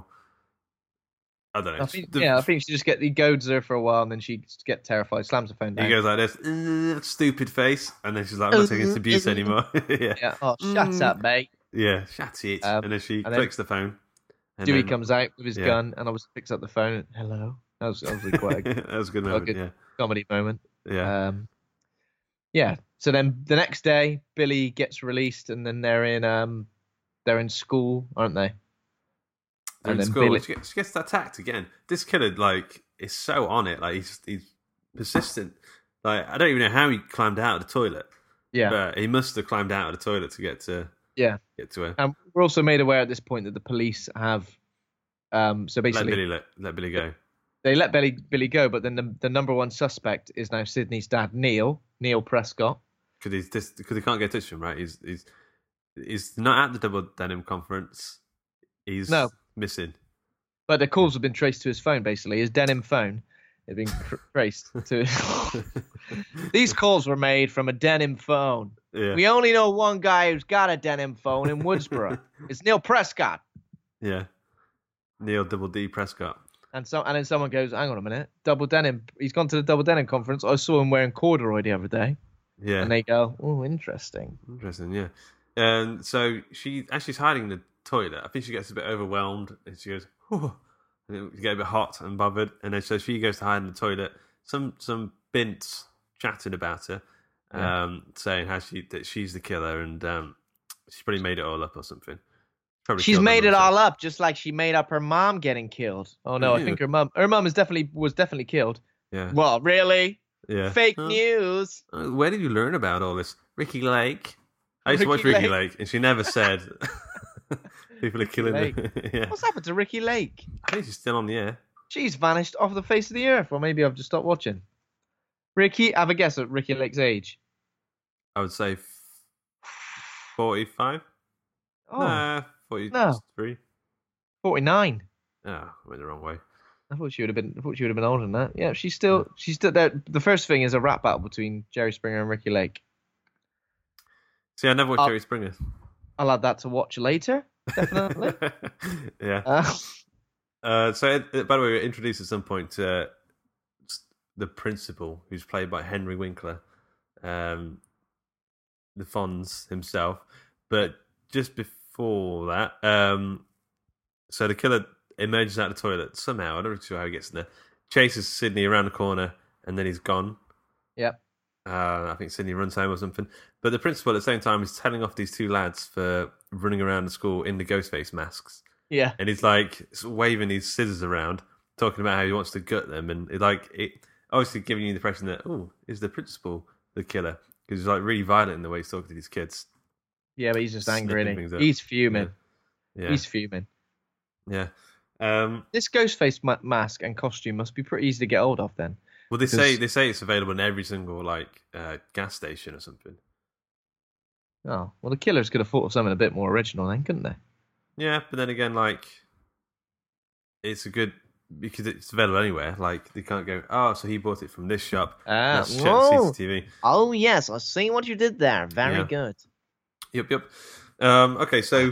I don't know. I think she just he goads her for a while, and then she get terrified, slams the phone down. He goes like this, stupid face, and then she's like, "I'm not taking this abuse anymore." Yeah. Oh, shut up, mate. Yeah, shut it. And then she clicks the phone. Dewey comes out with his gun and obviously picks up the phone. Hello. That was obviously quite a, that was a good moment, comedy moment. Yeah. So then the next day, Billy gets released, and then they're in school, aren't they? They're in school. She gets attacked again. This killer, is so on it. He's persistent. I don't even know how he climbed out of the toilet. Yeah. But he must have climbed out of the toilet to get to her. And we're also made aware at this point that the police have so basically let Billy go. They let Billy go, but then the number one suspect is now Sydney's dad, Neil Prescott. Because he can't get in touch with him, right? He's not at the Double Denim conference. He's missing. But the calls have been traced to his phone, basically. His denim phone has been traced to These calls were made from a denim phone. Yeah. We only know one guy who's got a denim phone in Woodsboro. It's Neil Prescott. Yeah. Neil Double D Prescott. And then someone goes, "Hang on a minute, Double Denim. He's gone to the Double Denim conference. I saw him wearing corduroy the other day." Yeah. And they go, "Oh, interesting." Interesting, yeah. And so she's hiding in the toilet. I think she gets a bit overwhelmed, and she goes, "Oh," and it get a bit hot and bothered. And then so she goes to hide in the toilet. Some bints chatting about her, saying that she's the killer, and she's probably made it all up or something. She's made it all up, just like she made up her mom getting killed. Oh no, I think her mom was definitely killed. Yeah. Well, really? Yeah. Fake news. Where did you learn about all this? Ricky Lake. I used to watch Ricky Lake, and she never said people are killing her. Yeah. What's happened to Ricky Lake? I think she's still on the air. She's vanished off the face of the earth, or maybe I've just stopped watching. Ricky, have a guess at Ricky Lake's age. I would say 45. Oh, nah, 43. 49. Oh, I went the wrong way. I thought she would have been older than that. Yeah, she's still there. The first thing is a rap battle between Jerry Springer and Ricky Lake. See, I never watched Jerry Springer. I'll add that to watch later. Definitely. Yeah. So, by the way, we're introduced at some point to the principal, who's played by Henry Winkler, the Fonz himself. But just before that, so the killer emerges out of the toilet somehow. I'm not really sure how he gets in there. Chases Sydney around the corner, and then he's gone. Yep. I think Sydney runs home or something. But the principal at the same time is telling off these two lads for running around the school in the Ghostface masks. Yeah. And he's like waving these scissors around, talking about how he wants to gut them, and it obviously giving you the impression that is the principal the killer, because he's like really violent in the way he's talking to these kids. Yeah, but he's just angry. Snipping things up. He's fuming. Yeah. He's fuming. Yeah. This Ghostface mask and costume must be pretty easy to get hold of then. Well, they say it's available in every single gas station or something. Oh, well, the killers could have thought of something a bit more original then, couldn't they? Yeah, but then again, it's a good, because it's available anywhere. Like, they can't go, so he bought it from this shop. Let's check CCTV. Oh, yes, I see what you did there. Very good. Yep. Okay, so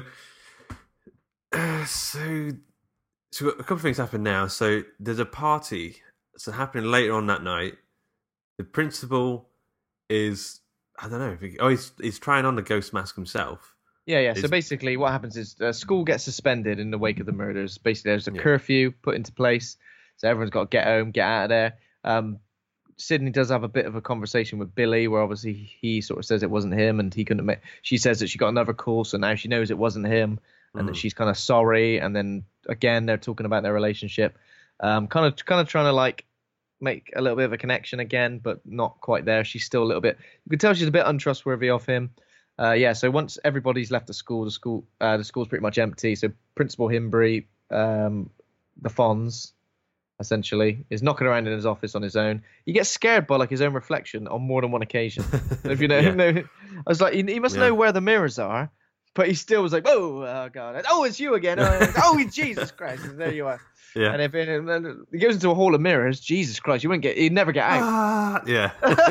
a couple of things happen now. So there's a party that's happening later on that night. The principal is, I don't know, he's trying on the ghost mask himself. Yeah. So basically what happens is school gets suspended in the wake of the murders. Basically there's a curfew put into place. So everyone's got to get home, get out of there. Sydney does have a bit of a conversation with Billy where obviously he sort of says it wasn't him and he couldn't admit. She says that she got another call, so now she knows it wasn't him and that she's kind of sorry. And then again, they're talking about their relationship. Kind of trying to make a little bit of a connection again, but not quite there. She's still a little bit, you can tell she's a bit untrustworthy of him. So once everybody's left the school's pretty much empty. So Principal Himbury, the Fonz, essentially, is knocking around in his office on his own. He gets scared by his own reflection on more than one occasion. If you know, I was like, he must know where the mirrors are, but he still was like, oh God, it's you again. Oh, Jesus Christ, and there you are. Yeah. And then he goes into a hall of mirrors. Jesus Christ, he'd never get out. Yeah.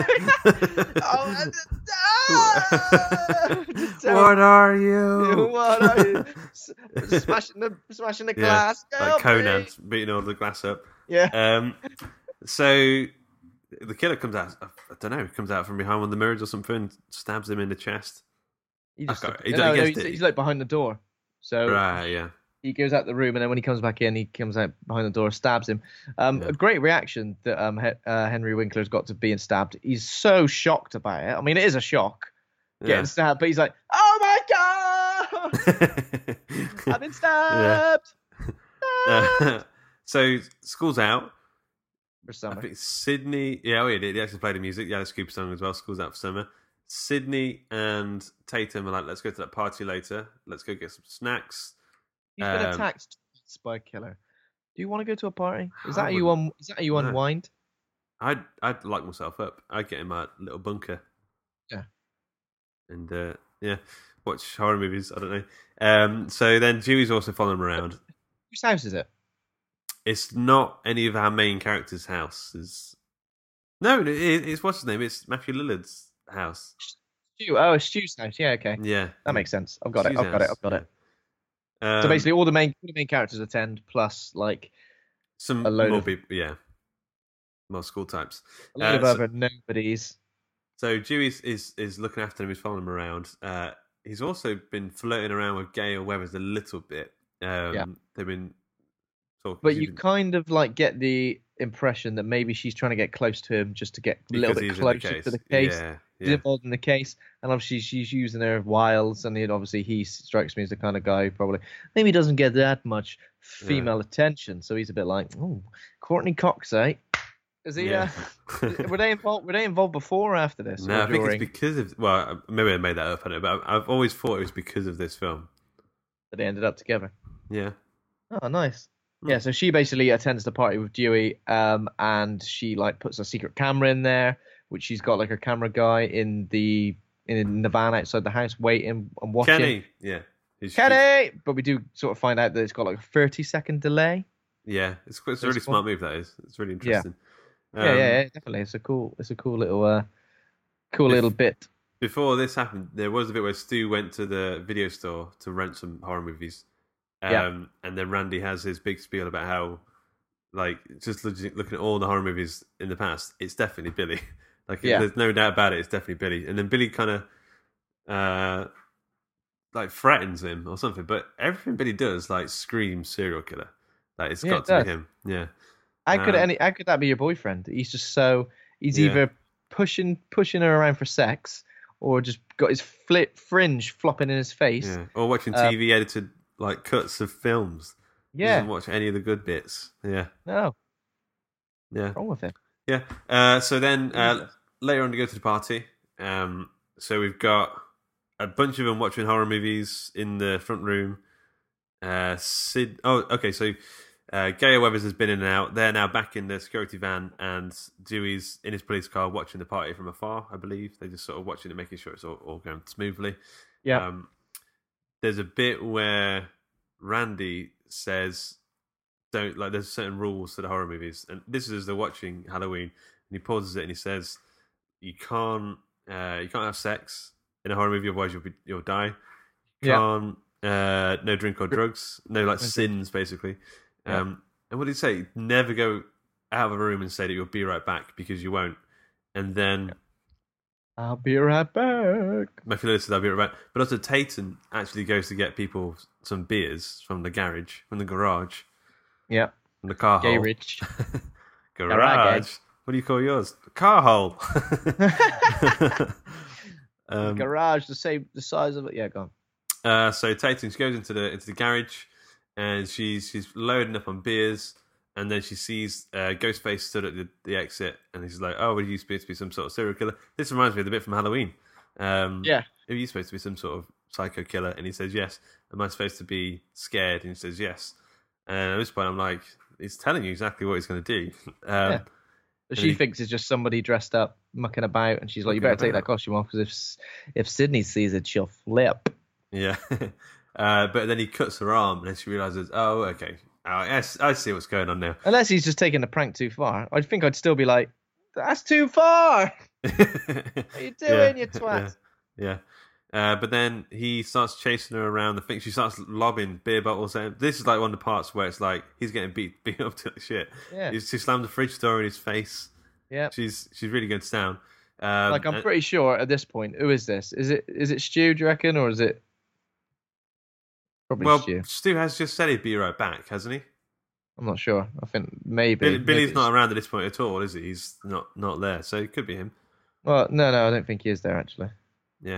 What are you? What are you? Smashing the glass. Like Conan beating all the glass up. Yeah. So the killer comes out. I don't know. He comes out from behind one of the mirrors or something. Stabs him in the chest. He's behind the door. So right, yeah. He goes out the room, and then when he comes back in, he comes out behind the door, stabs him. A great reaction that Henry Winkler's got to being stabbed. He's so shocked about it. I mean, it is a shock getting stabbed, but he's like, "Oh my God, I've been stabbed!" So school's out for summer. I think Sydney. Yeah, he did. He actually played the music. Yeah, the Scooper song as well. School's out for summer. Sydney and Tatum are like, "Let's go to that party later. Let's go get some snacks." He's been attacked by a killer. Do you want to go to a party? Is that how you unwind? I'd lock myself up. I'd get in my little bunker. Yeah. And watch horror movies. I don't know. So then Dewey's also following him around. Whose house is it? It's not any of our main characters' houses. No, it's what's his name? It's Matthew Lillard's house. Stu. Oh, it's Stu's house. Yeah, okay. Yeah, that makes sense. I've got it. So basically, all the main characters attend, plus some more people, more school types, a lot of other nobodies. So Dewey is looking after him. He's following him around. He's also been flirting around with Gail Weathers a little bit. They've been talking. But you kind of get the impression that maybe she's trying to get close to him just to get a little bit closer to the case. Yeah. He's involved in the case, and obviously she's using her wiles, and he strikes me as the kind of guy who probably maybe doesn't get that much female attention, so he's a bit like, oh, Courtney Cox, eh? Is he? Yeah. Were they involved before or after this? No, I think it's because of. Well, maybe I made that up, I don't know, but I've always thought it was because of this film that they ended up together. Yeah. Oh, nice. Yeah, so she basically attends the party with Dewey, and she puts a secret camera in there, which she's got her camera guy in the van outside the house waiting and watching. Kenny, yeah. Kenny! But we do sort of find out that it's got a 30-second delay. Yeah, it's a really smart move, that is. It's really interesting. Yeah, definitely. It's a cool little bit. Before this happened, there was a bit where Stu went to the video store to rent some horror movies. And then Randy has his big spiel about how, just looking at all the horror movies in the past, it's definitely Billy. There's no doubt about it. It's definitely Billy. And then Billy kind of threatens him or something. But everything Billy does screams serial killer. Like it's Yeah, got it to does. be him. Yeah. How could that be your boyfriend? He's just he's Yeah. either pushing her around for sex, or just got his fringe flopping in his face. Yeah. Or watching TV edited like cuts of films. Yeah. Doesn't watch any of the good bits. Yeah. No, Yeah. what's wrong with him? Yeah. So then later on to go to the party. So we've got a bunch of them watching horror movies in the front room. So Gail Weathers has been in and out. They're now back in the security van, and Dewey's in his police car watching the party from afar, I believe. They're just sort of watching it, making sure it's all going smoothly. Yeah. There's a bit where Randy says, there's certain rules to the horror movies, and this is as they're watching Halloween, and he pauses it and he says, you can't have sex in a horror movie, otherwise you'll die. You can't no drink or drugs, no sins basically. And what did he say? Never go out of a room and say that you'll be right back, because you won't. And then I'll be right back. Matthew Lillard says I'll be right back. But also Tatum actually goes to get people some beers from the garage. Yeah. From the car hole. Garage. Garage. What do you call yours? Car hole. Garage, the size of it. Yeah, go on. So Tatum goes into the garage, and she's loading up on beers, and then she sees Ghostface stood at the exit, and he's like, "Oh, were you supposed to be some sort of serial killer?" This reminds me of the bit from Halloween. Are you supposed to be some sort of psycho killer? And he says, "Yes." Am I supposed to be scared? And he says, "Yes." And at this point, I'm like, he's telling you exactly what he's going to do. But she thinks it's just somebody dressed up, mucking about, and she's like, "You better take that costume off, because if Sydney sees it, she'll flip." Yeah. But then he cuts her arm, and then she realizes, oh, okay, I see what's going on now. Unless he's just taking the prank too far. I think I'd still be like, "That's too far. What are you doing, you twat?" Yeah. But then he starts chasing her around. I think she starts lobbing beer bottles at him. This is like one of the parts where it's like he's getting beat up to shit. Yeah. She slammed the fridge door in his face. Yeah. She's really going down. I'm pretty sure at this point, who is this? Is it Stu, do you reckon, or is it probably Stu? Stu has just said he'd be right back, hasn't he? I'm not sure. I think maybe Billy's not around at this point at all, is he? He's not there, so it could be him. Well, no, I don't think he is there actually. Yeah.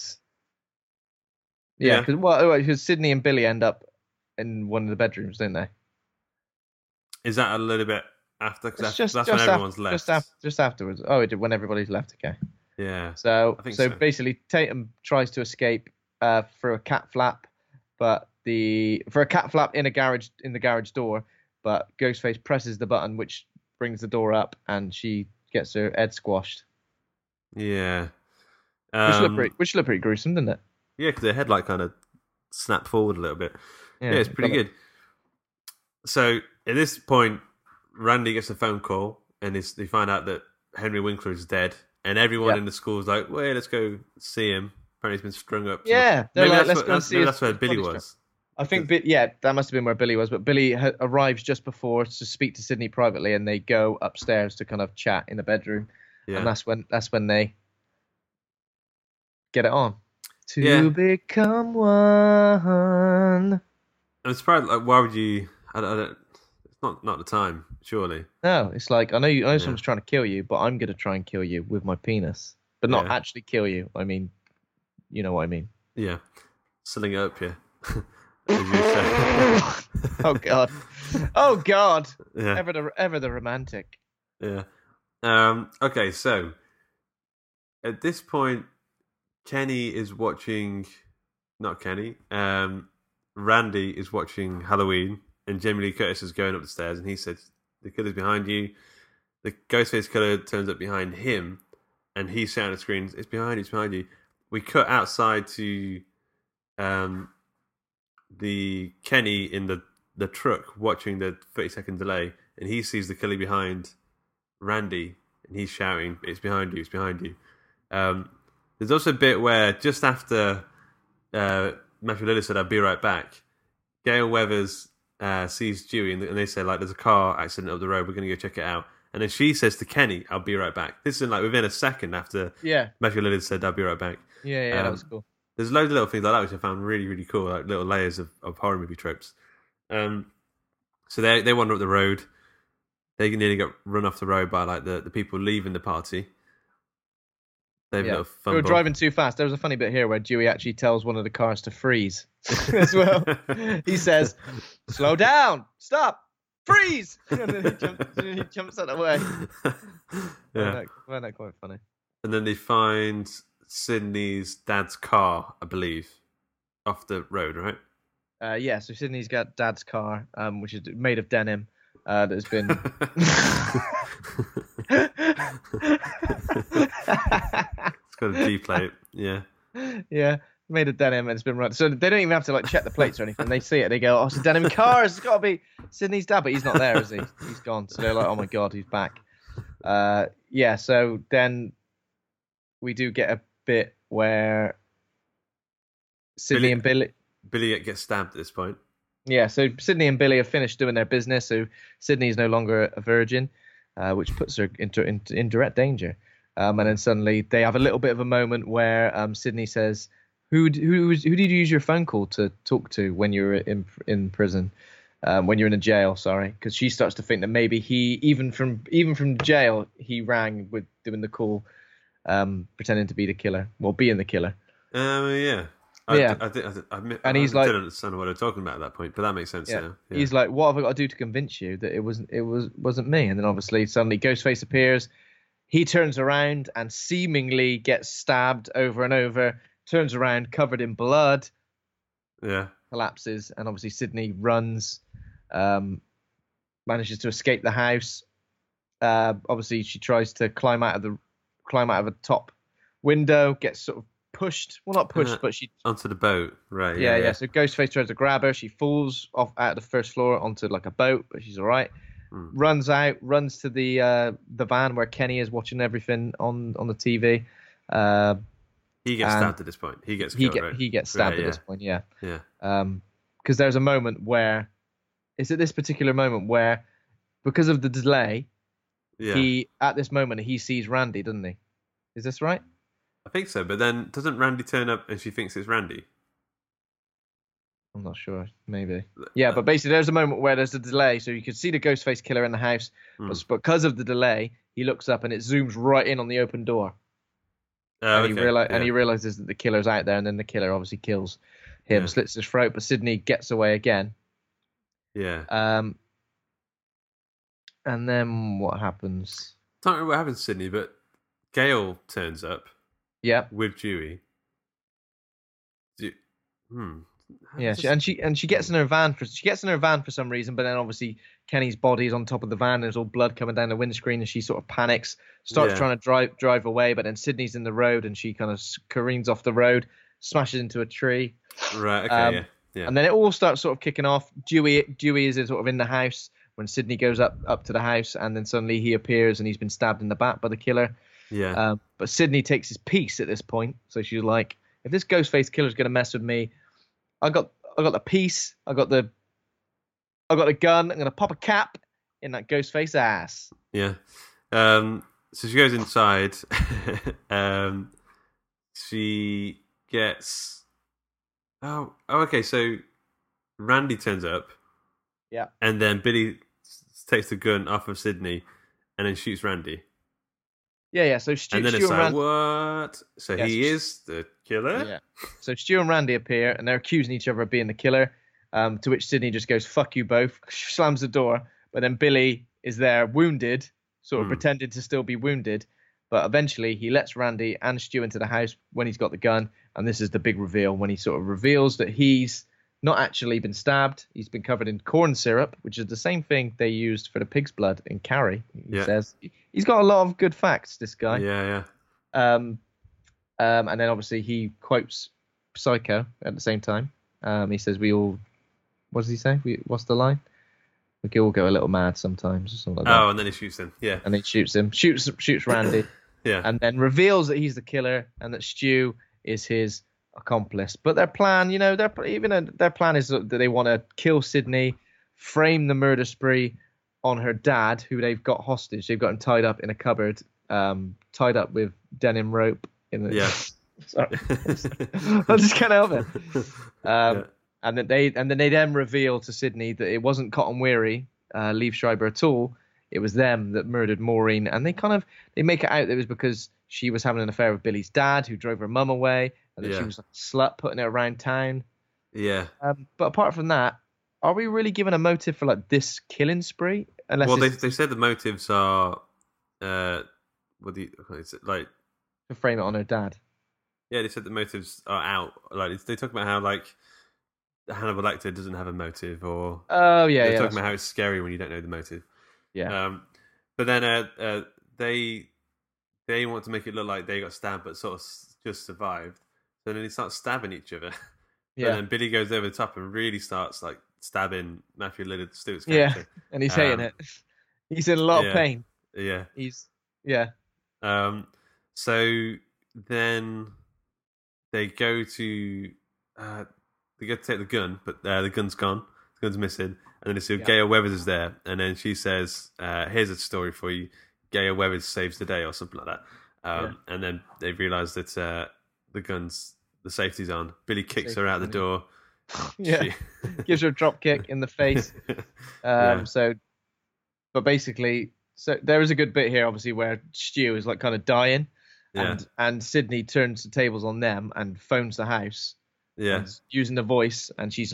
Because Sydney and Billy end up in one of the bedrooms, don't they? Is that a little bit after? Because that's when everyone's left. Just afterwards. Oh, it did when everybody's left. Okay. Yeah. So basically, Tatum tries to escape through a cat flap, but in the garage door, but Ghostface presses the button, which brings the door up, and she gets her head squashed. Yeah. Which looked pretty gruesome, didn't it? Yeah, because their headlight kind of snapped forward a little bit. Yeah, it's pretty good. So at this point, Randy gets a phone call, and they find out that Henry Winkler is dead, and everyone in the school is like, "Wait, let's go see him." Apparently, he's been strung up. Yeah, maybe let's go and see. That's where Billy was. I think, that must have been where Billy was. But Billy arrives just before to speak to Sydney privately, and they go upstairs to kind of chat in the bedroom, and that's when they get it on. To become one. I'm surprised. Like, why would you? I don't. It's not the time, surely. No, it's like I know someone's trying to kill you, but I'm going to try and kill you with my penis, but not actually kill you. I mean, you know what I mean? Yeah, selling it up, yeah. Oh God! Yeah. Ever the romantic. Yeah. Okay, so at this point, Kenny is watching. Not Kenny. Randy is watching Halloween, and Jamie Lee Curtis is going up the stairs, and he says, "The killer's behind you." The Ghostface killer turns up behind him, and he's shouting at the screen, "It's behind you! It's behind you!" We cut outside to the Kenny in the truck watching the 30-second delay, and he sees the killer behind Randy, and he's shouting, "It's behind you! It's behind you!" There's also a bit where just after Matthew Lillard said, "I'll be right back," Gail Weathers sees Dewey, and they say, like, "There's a car accident up the road. We're going to go check it out." And then she says to Kenny, "I'll be right back." This is like within a second after Matthew Lillard said, "I'll be right back." Yeah, that was cool. There's loads of little things like that which I found really, really cool, like little layers of horror movie tropes. So they wander up the road. They nearly get run off the road by like the people leaving the party. They've got a They fumble. were driving too fast. There was a funny bit here where Dewey actually tells one of the cars to freeze as well. He says, "Slow down, stop, freeze," and then he jumps out of the way. Yeah. I find that quite funny. And then they find Sydney's dad's car, I believe, off the road, right? Yeah, so Sydney's got Dad's car, which is made of denim. That's been. It's got a G plate. Yeah. Yeah, made of denim and it's been run. So they don't even have to like check the plates or anything. They see it, they go, "Oh, it's a denim car. It's got to be Sydney's dad," but he's not there, is he? He's gone. So they're like, "Oh my god, he's back." Yeah. So then we do get a bit where Sydney and Billy. Billy gets stabbed at this point. Yeah, so Sydney and Billy have finished doing their business. So Sydney is no longer a virgin, which puts her in direct danger. And then suddenly they have a little bit of a moment where Sydney says, "Who did you use your phone call to talk to when you were in prison, when you're in a jail?" Sorry, because she starts to think that maybe he even from jail he rang with doing the call, pretending to be the killer, well, being the killer. Yeah. And he's like, I didn't understand what they're talking about at that point, but that makes sense now. Yeah. He's like, "What have I got to do to convince you that it wasn't me?" And then obviously suddenly Ghostface appears. He turns around and seemingly gets stabbed over and over. Turns around covered in blood. Yeah. Collapses, and obviously Sydney runs, manages to escape the house. Obviously she tries to climb out of a top window, gets sort of pushed. Well, not pushed, but she onto the boat, right? Yeah. So Ghostface tries to grab her. She falls off out of the first floor onto like a boat, but she's all right. Runs to the van where Kenny is watching everything on the TV. He gets stabbed at this point. He gets killed, right? He gets stabbed at this point. Yeah. Yeah. Because there's a moment where it's at this particular moment where, because of the delay, he sees Randy, doesn't he? Is this right? I think so, but then doesn't Randy turn up and she thinks it's Randy? I'm not sure. Maybe. Yeah, but basically there's a moment where there's a delay, so you can see the Ghostface killer in the house, but because of the delay, he looks up and it zooms right in on the open door. And he realizes that the killer's out there, and then the killer obviously kills him, slits his throat, but Sydney gets away again. Yeah. And then what happens? I don't remember what happens to Sydney, but Gail turns up. Yeah. With Dewey. Yeah, she gets in her van for some reason, but then obviously Kenny's body is on top of the van. And there's all blood coming down the windscreen, and she sort of panics, starts trying to drive away, but then Sydney's in the road, and she kind of careens off the road, smashes into a tree. Right. Okay. Yeah. And then it all starts sort of kicking off. Dewey is sort of in the house when Sydney goes up to the house, and then suddenly he appears, and he's been stabbed in the back by the killer. Yeah. But Sydney takes his piece at this point, so she's like, "If this Ghostface killer's gonna mess with me, I got the piece. I got the gun. I'm gonna pop a cap in that Ghostface ass." Yeah. So she goes inside. She gets. Oh. Okay. So Randy turns up. Yeah. And then Billy takes the gun off of Sydney, and then shoots Randy. Yeah. So Stu and then and it's like, Randy, what? So he is the killer? Yeah. So Stu and Randy appear, and they're accusing each other of being the killer. To which Sydney just goes, "Fuck you both," slams the door. But then Billy is there, wounded, sort of pretending to still be wounded. But eventually he lets Randy and Stu into the house when he's got the gun. And this is the big reveal, when he sort of reveals that he's not actually been stabbed. He's been covered in corn syrup, which is the same thing they used for the pig's blood in Carrie. He says he's got a lot of good facts, this guy. Yeah. And then obviously he quotes Psycho at the same time. He says, what does he say? What's the line? We can all go a little mad sometimes, or something like that. Oh, and then he shoots him. Yeah. And he shoots him. Shoots Randy. Yeah. And then reveals that he's the killer and that Stu is his accomplice. But their plan, their plan is that they want to kill Sydney, frame the murder spree on her dad, who they've got hostage. They've got him tied up in a cupboard, tied up with denim rope. Sorry. I just can't help it. And then they reveal to Sydney that it wasn't Cotton Weary, Liev Schreiber at all. It was them that murdered Maureen, and they make it out that it was because she was having an affair with Billy's dad, who drove her mum away, and that she was like a slut putting it around town. Yeah. But apart from that, are we really given a motive for like this killing spree? Unless they said the motives are, like to frame it on her dad. Yeah, they said the motives are out. Like they talk about how like Hannibal Lecter doesn't have a motive, or they're talking about how it's scary when you don't know the motive. Yeah. But then they want to make it look like they got stabbed, but sort of just survived. So then they start stabbing each other. Yeah. And then Billy goes over the top and really starts like stabbing Matthew Lillard Stewart's character. Yeah, and he's hating it. He's in a lot of pain. Yeah. So then they go to take the gun, but the gun's gone. The gun's missing. And then they see Gail Weathers is there, and then she says, "Here's a story for you. Gail Weathers saves the day," or something like that. And then they realise that the safety's on. Billy kicks her out the door. Gives her a drop kick in the face. But basically, so there is a good bit here, obviously, where Stu is like kind of dying, and Sydney turns the tables on them and phones the house. Yeah, using the voice, and she's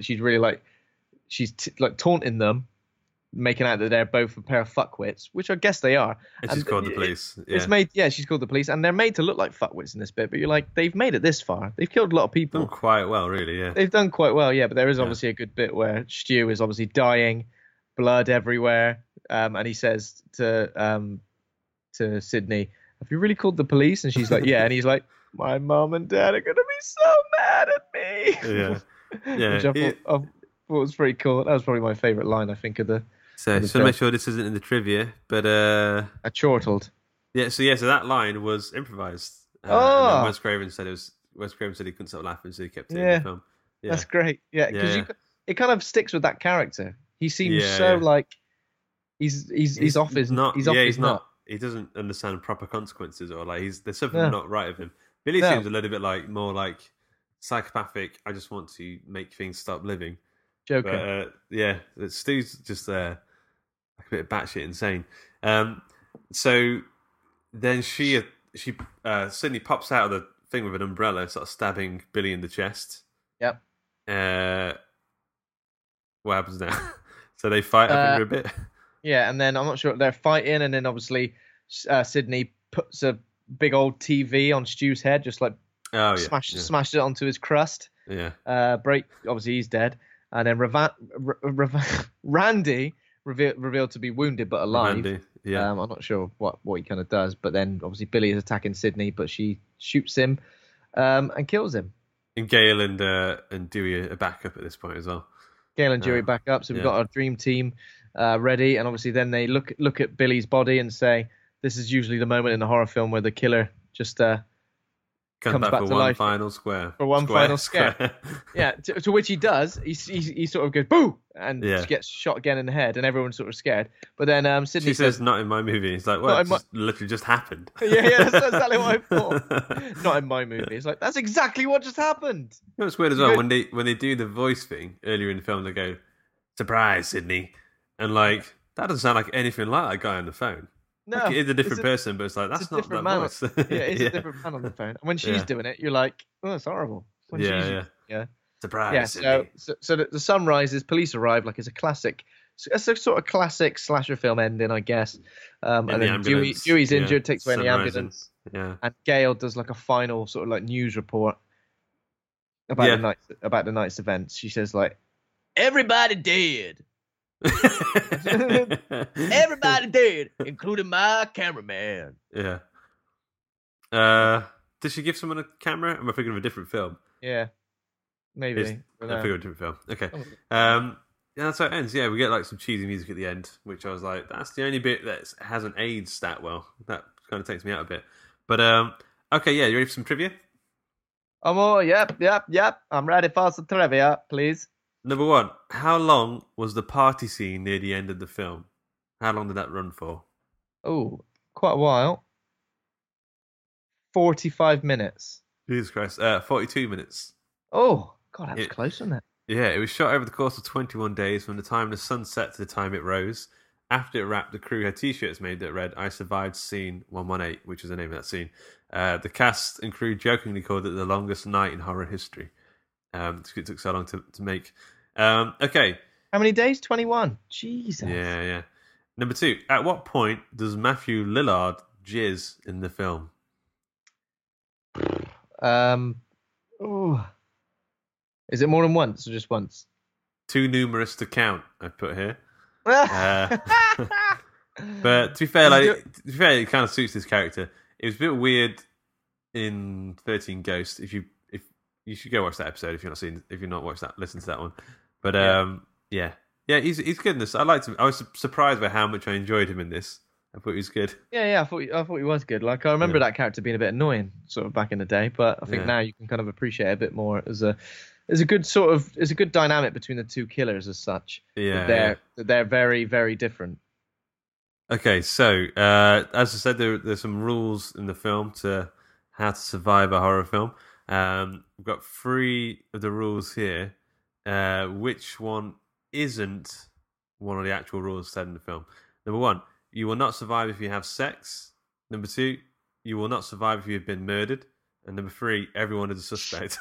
taunting them, making out that they're both a pair of fuckwits, which I guess they are. And she's called the police. She's called the police, and they're made to look like fuckwits in this bit. But you're like, they've made it this far. They've killed a lot of people. Done quite well, really. Yeah, they've done quite well. Yeah, but there is obviously a good bit where Stu is obviously dying, blood everywhere, and he says to Sydney, "Have you really called the police?" And she's like, "Yeah," and he's like, "My mom and dad are gonna be so mad at me." Yeah. Which I thought was pretty cool. That was probably my favourite line, I think, of the. So just to make sure this isn't in the trivia, but I chortled. Yeah. So that line was improvised. And Wes Craven said he couldn't stop laughing, so he kept it in the film. Yeah. That's great. Yeah, because it kind of sticks with that character. He seems like he's off his nut. He doesn't understand proper consequences, or like there's something not right with him. Billy seems a little bit like more like psychopathic. I just want to make things stop living. Joker. But, Stu's just like a bit batshit insane. So then Sydney pops out of the thing with an umbrella, sort of stabbing Billy in the chest. Yep. What happens now? So they fight up for a bit. Yeah, and then I'm not sure they're fighting, and then obviously Sydney puts a big old TV on Stu's head, just like smashed it onto his crust. Yeah. Obviously he's dead, and then Randy revealed to be wounded but alive. Randy, yeah. I'm not sure what he kind of does, but then obviously Billy is attacking Sydney, but she shoots him and kills him. And Gail and Dewey are back up at this point as well. Gail and Dewey back up, so we've got our dream team ready, and obviously then they look at Billy's body and say, this is usually the moment in a horror film where the killer just comes back for to one life. Final square. For one final scare. Yeah, to which he does. He sort of goes, boo! And gets shot again in the head, and everyone's sort of scared. But then Sydney says, not in my movie. He's like, well, it literally just happened. Yeah, that's exactly what I thought. Not in my movie. It's like, that's exactly what just happened. You know what's weird as well? When they do the voice thing earlier in the film, they go, surprise, Sydney. And like, that doesn't sound like anything like that guy on the phone. No, like, it's a different person, but it's like, that's not that voice. It's a different man on the phone. And when she's doing it, you're like, oh, it's horrible. Yeah. Surprise. Yeah. So the sun rises, police arrive. Like it's a sort of classic slasher film ending, I guess. And then Dewey's injured, takes away in the ambulance. Yeah. And Gail does like a final sort of like news report about the night's events. She says like, everybody dead. Everybody dead, including my cameraman. Yeah. Did she give someone a camera? Am I thinking of a different film? Yeah. Maybe. I figure a different film. Okay. Yeah, that's how it ends. Yeah, we get like some cheesy music at the end, which I was like, that's the only bit that hasn't aged that well. That kind of takes me out a bit. But okay, yeah, you ready for some trivia? Yep. I'm ready for some trivia, please. Number one, how long was the party scene near the end of the film? How long did that run for? Oh, quite a while. 45 minutes. Jesus Christ. 42 minutes. Oh, God, that was close, wasn't it? Yeah, it was shot over the course of 21 days from the time the sun set to the time it rose. After it wrapped, the crew had T-shirts made that read, "I survived scene 118," which is the name of that scene. The cast and crew jokingly called it the longest night in horror history. It took so long to make. Okay. How many days? 21. Jesus. Yeah. Number 2. At what point does Matthew Lillard jizz in the film? Is it more than once or just once? Too numerous to count, I put here. But to be fair, it kind of suits this character. It was a bit weird in 13 Ghosts. If you should go watch that episode if you're not watched that, listen to that one. But yeah, he's good in this. I liked him. I was surprised by how much I enjoyed him in this. I thought he was good. Yeah, I thought he was good. Like I remember that character being a bit annoying, sort of back in the day. But I think now you can kind of appreciate it a bit more as a good dynamic between the two killers as such. Yeah, they're very, very different. Okay, so as I said, there's some rules in the film to how to survive a horror film. We've got 3 of the rules here. Which one isn't one of the actual rules said in the film? Number 1, you will not survive if you have sex. Number 2, you will not survive if you have been murdered. And number 3, everyone is a suspect.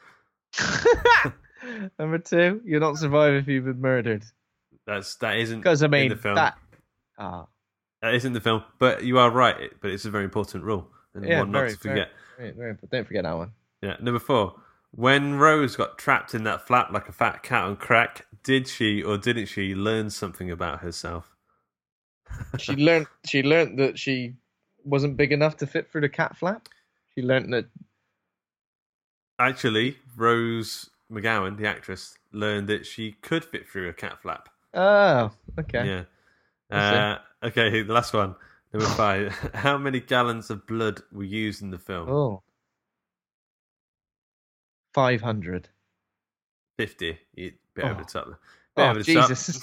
Number 2, you'll not survive if you've been murdered. That isn't because I mean in the film. that isn't the film, but you are right. But it's a very important rule and one not to forget. Don't forget that one. Yeah. Number 4, when Rose got trapped in that flat like a fat cat on crack, did she or didn't she learn something about herself? She learned that she wasn't big enough to fit through the cat flap. She learned that. Actually, Rose McGowan, the actress, learned that she could fit through a cat flap. Oh, okay. Yeah. Okay, the last one. Number 5. How many gallons of blood were used in the film? Oh. 500. 50. Bit over the top. Jesus.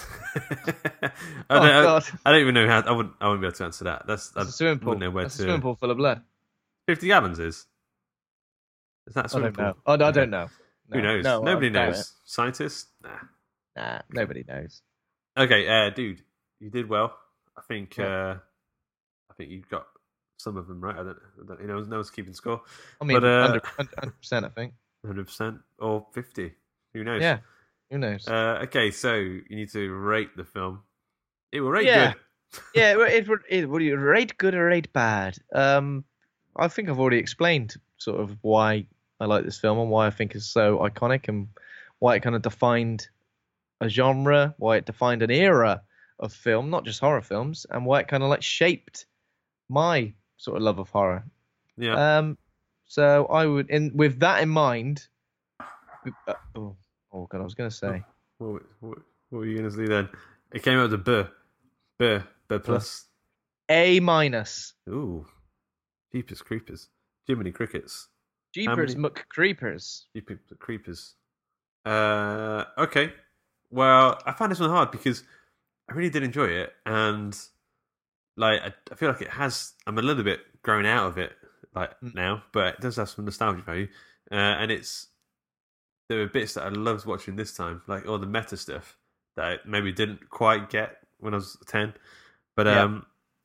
I don't even know how. I wouldn't be able to answer that. That's a swimming pool. A swimming pool full of blood. 50 gallons is that a swimming pool? I don't know. Who knows? No, nobody knows. Scientists? Nah, nobody knows. Okay, dude, you did well. I think you got some of them right. I don't no one's keeping score. I mean, 100%, I think. 100% or 50. Who knows? Yeah, who knows? Okay, so you need to rate the film. It will rate good. Yeah, would you rate good or rate bad? I think I've already explained sort of why I like this film and why I think it's so iconic and why it kind of defined a genre, why it defined an era of film, not just horror films, and why it kind of like shaped my sort of love of horror. Yeah. So I would, with that in mind, oh god, I was going to say. What were you going to say then? It came out as a B plus. A minus. Ooh. Jeepers Creepers. Jiminy Crickets. Jeepers McCreepers. Jeepers Creepers. Okay. Well, I found this one hard because I really did enjoy it, and like I feel like it has. I'm a little bit grown out of it now, but it does have some nostalgia value, and there were bits that I loved watching this time, like all the meta stuff that I maybe didn't quite get when I was 10, but I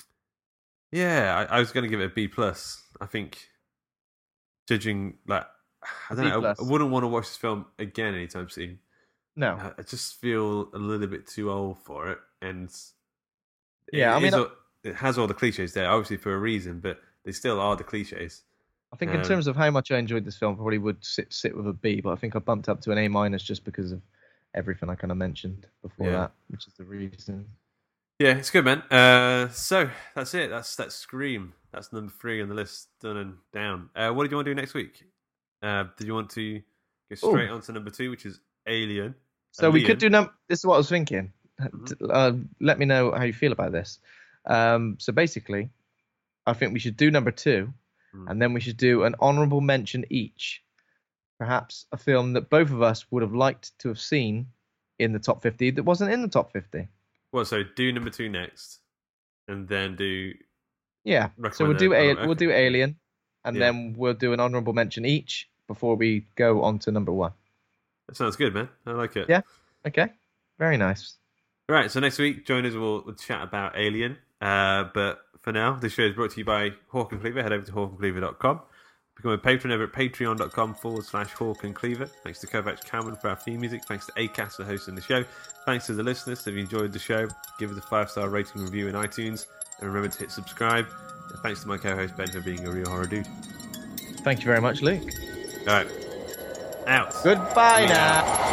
was going to give it a B plus. I think, judging I don't know, I wouldn't want to watch this film again anytime soon. No, I just feel a little bit too old for it, and it has all the cliches there, obviously for a reason, but they still are the cliches. I think in terms of how much I enjoyed this film, I probably would sit with a B, but I think I bumped up to an A minus just because of everything I kind of mentioned before that, which is the reason. Yeah, it's good, man. So that's it. That's Scream. That's number 3 on the list, done and down. What did you want to do next week? Did you want to go straight on to number 2, which is Alien? So we could do this is what I was thinking. Mm-hmm. Let me know how you feel about this. So basically, I think we should do number 2, and then we should do an honourable mention each. Perhaps a film that both of us would have liked to have seen in the top 50 that wasn't in the top 50. Well, so do number 2 next, and then do. Yeah. So we'll do Alien, and then we'll do an honourable mention each before we go on to number 1. That sounds good, man. I like it. Yeah. Okay. Very nice. Right, so next week, join us. We'll chat about Alien. But for now, this show is brought to you by Hawk and Cleaver. Head over to hawkandcleaver.com. Become a patron over at patreon.com/Hawk and Cleaver. Thanks to Kovacs Cameron for our theme music. Thanks to Acast for hosting the show. Thanks to the listeners. If you enjoyed the show, give us a 5-star rating and review in iTunes. And remember to hit subscribe. And thanks to my co-host Ben for being a real horror dude. Thank you very much, Luke. All right. Out. Goodbye now.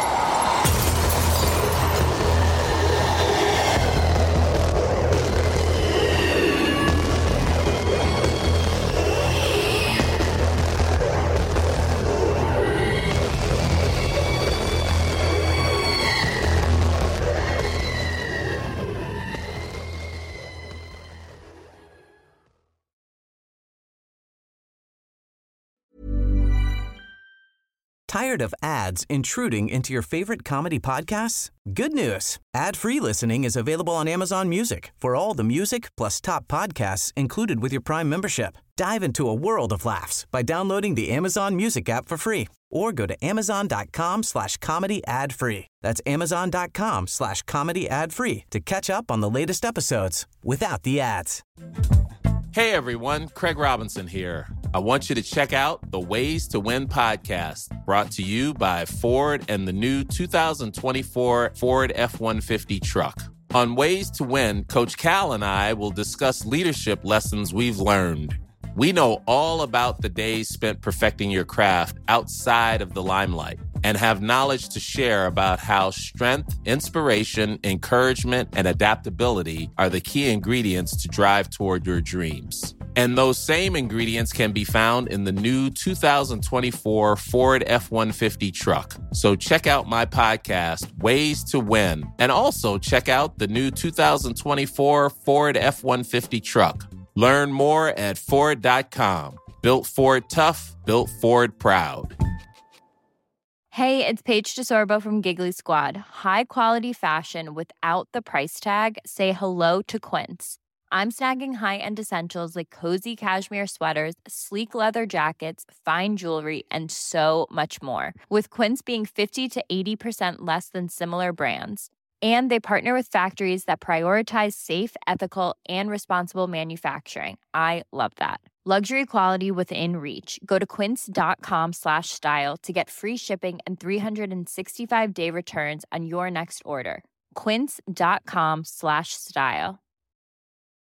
Tired of ads intruding into your favorite comedy podcasts? Good news. Ad-free listening is available on Amazon Music for all the music plus top podcasts included with your Prime membership. Dive into a world of laughs by downloading the Amazon Music app for free or go to amazon.com/comedy ad-free. That's amazon.com/comedy ad-free to catch up on the latest episodes without the ads. Hey everyone, Craig Robinson here. I want you to check out the Ways to Win podcast, brought to you by Ford and the new 2024 Ford F-150 truck. On Ways to Win, Coach Cal and I will discuss leadership lessons we've learned. We know all about the days spent perfecting your craft outside of the limelight and have knowledge to share about how strength, inspiration, encouragement, and adaptability are the key ingredients to drive toward your dreams. And those same ingredients can be found in the new 2024 Ford F-150 truck. So check out my podcast, Ways to Win, and also check out the new 2024 Ford F-150 truck. Learn more at Ford.com. Built Ford tough, built Ford proud. Hey, it's Paige DeSorbo from Giggly Squad. High quality fashion without the price tag. Say hello to Quince. I'm snagging high-end essentials like cozy cashmere sweaters, sleek leather jackets, fine jewelry, and so much more. With Quince being 50 to 80% less than similar brands. And they partner with factories that prioritize safe, ethical, and responsible manufacturing. I love that. Luxury quality within reach. Go to quince.com/style to get free shipping and 365-day returns on your next order. Quince.com/style.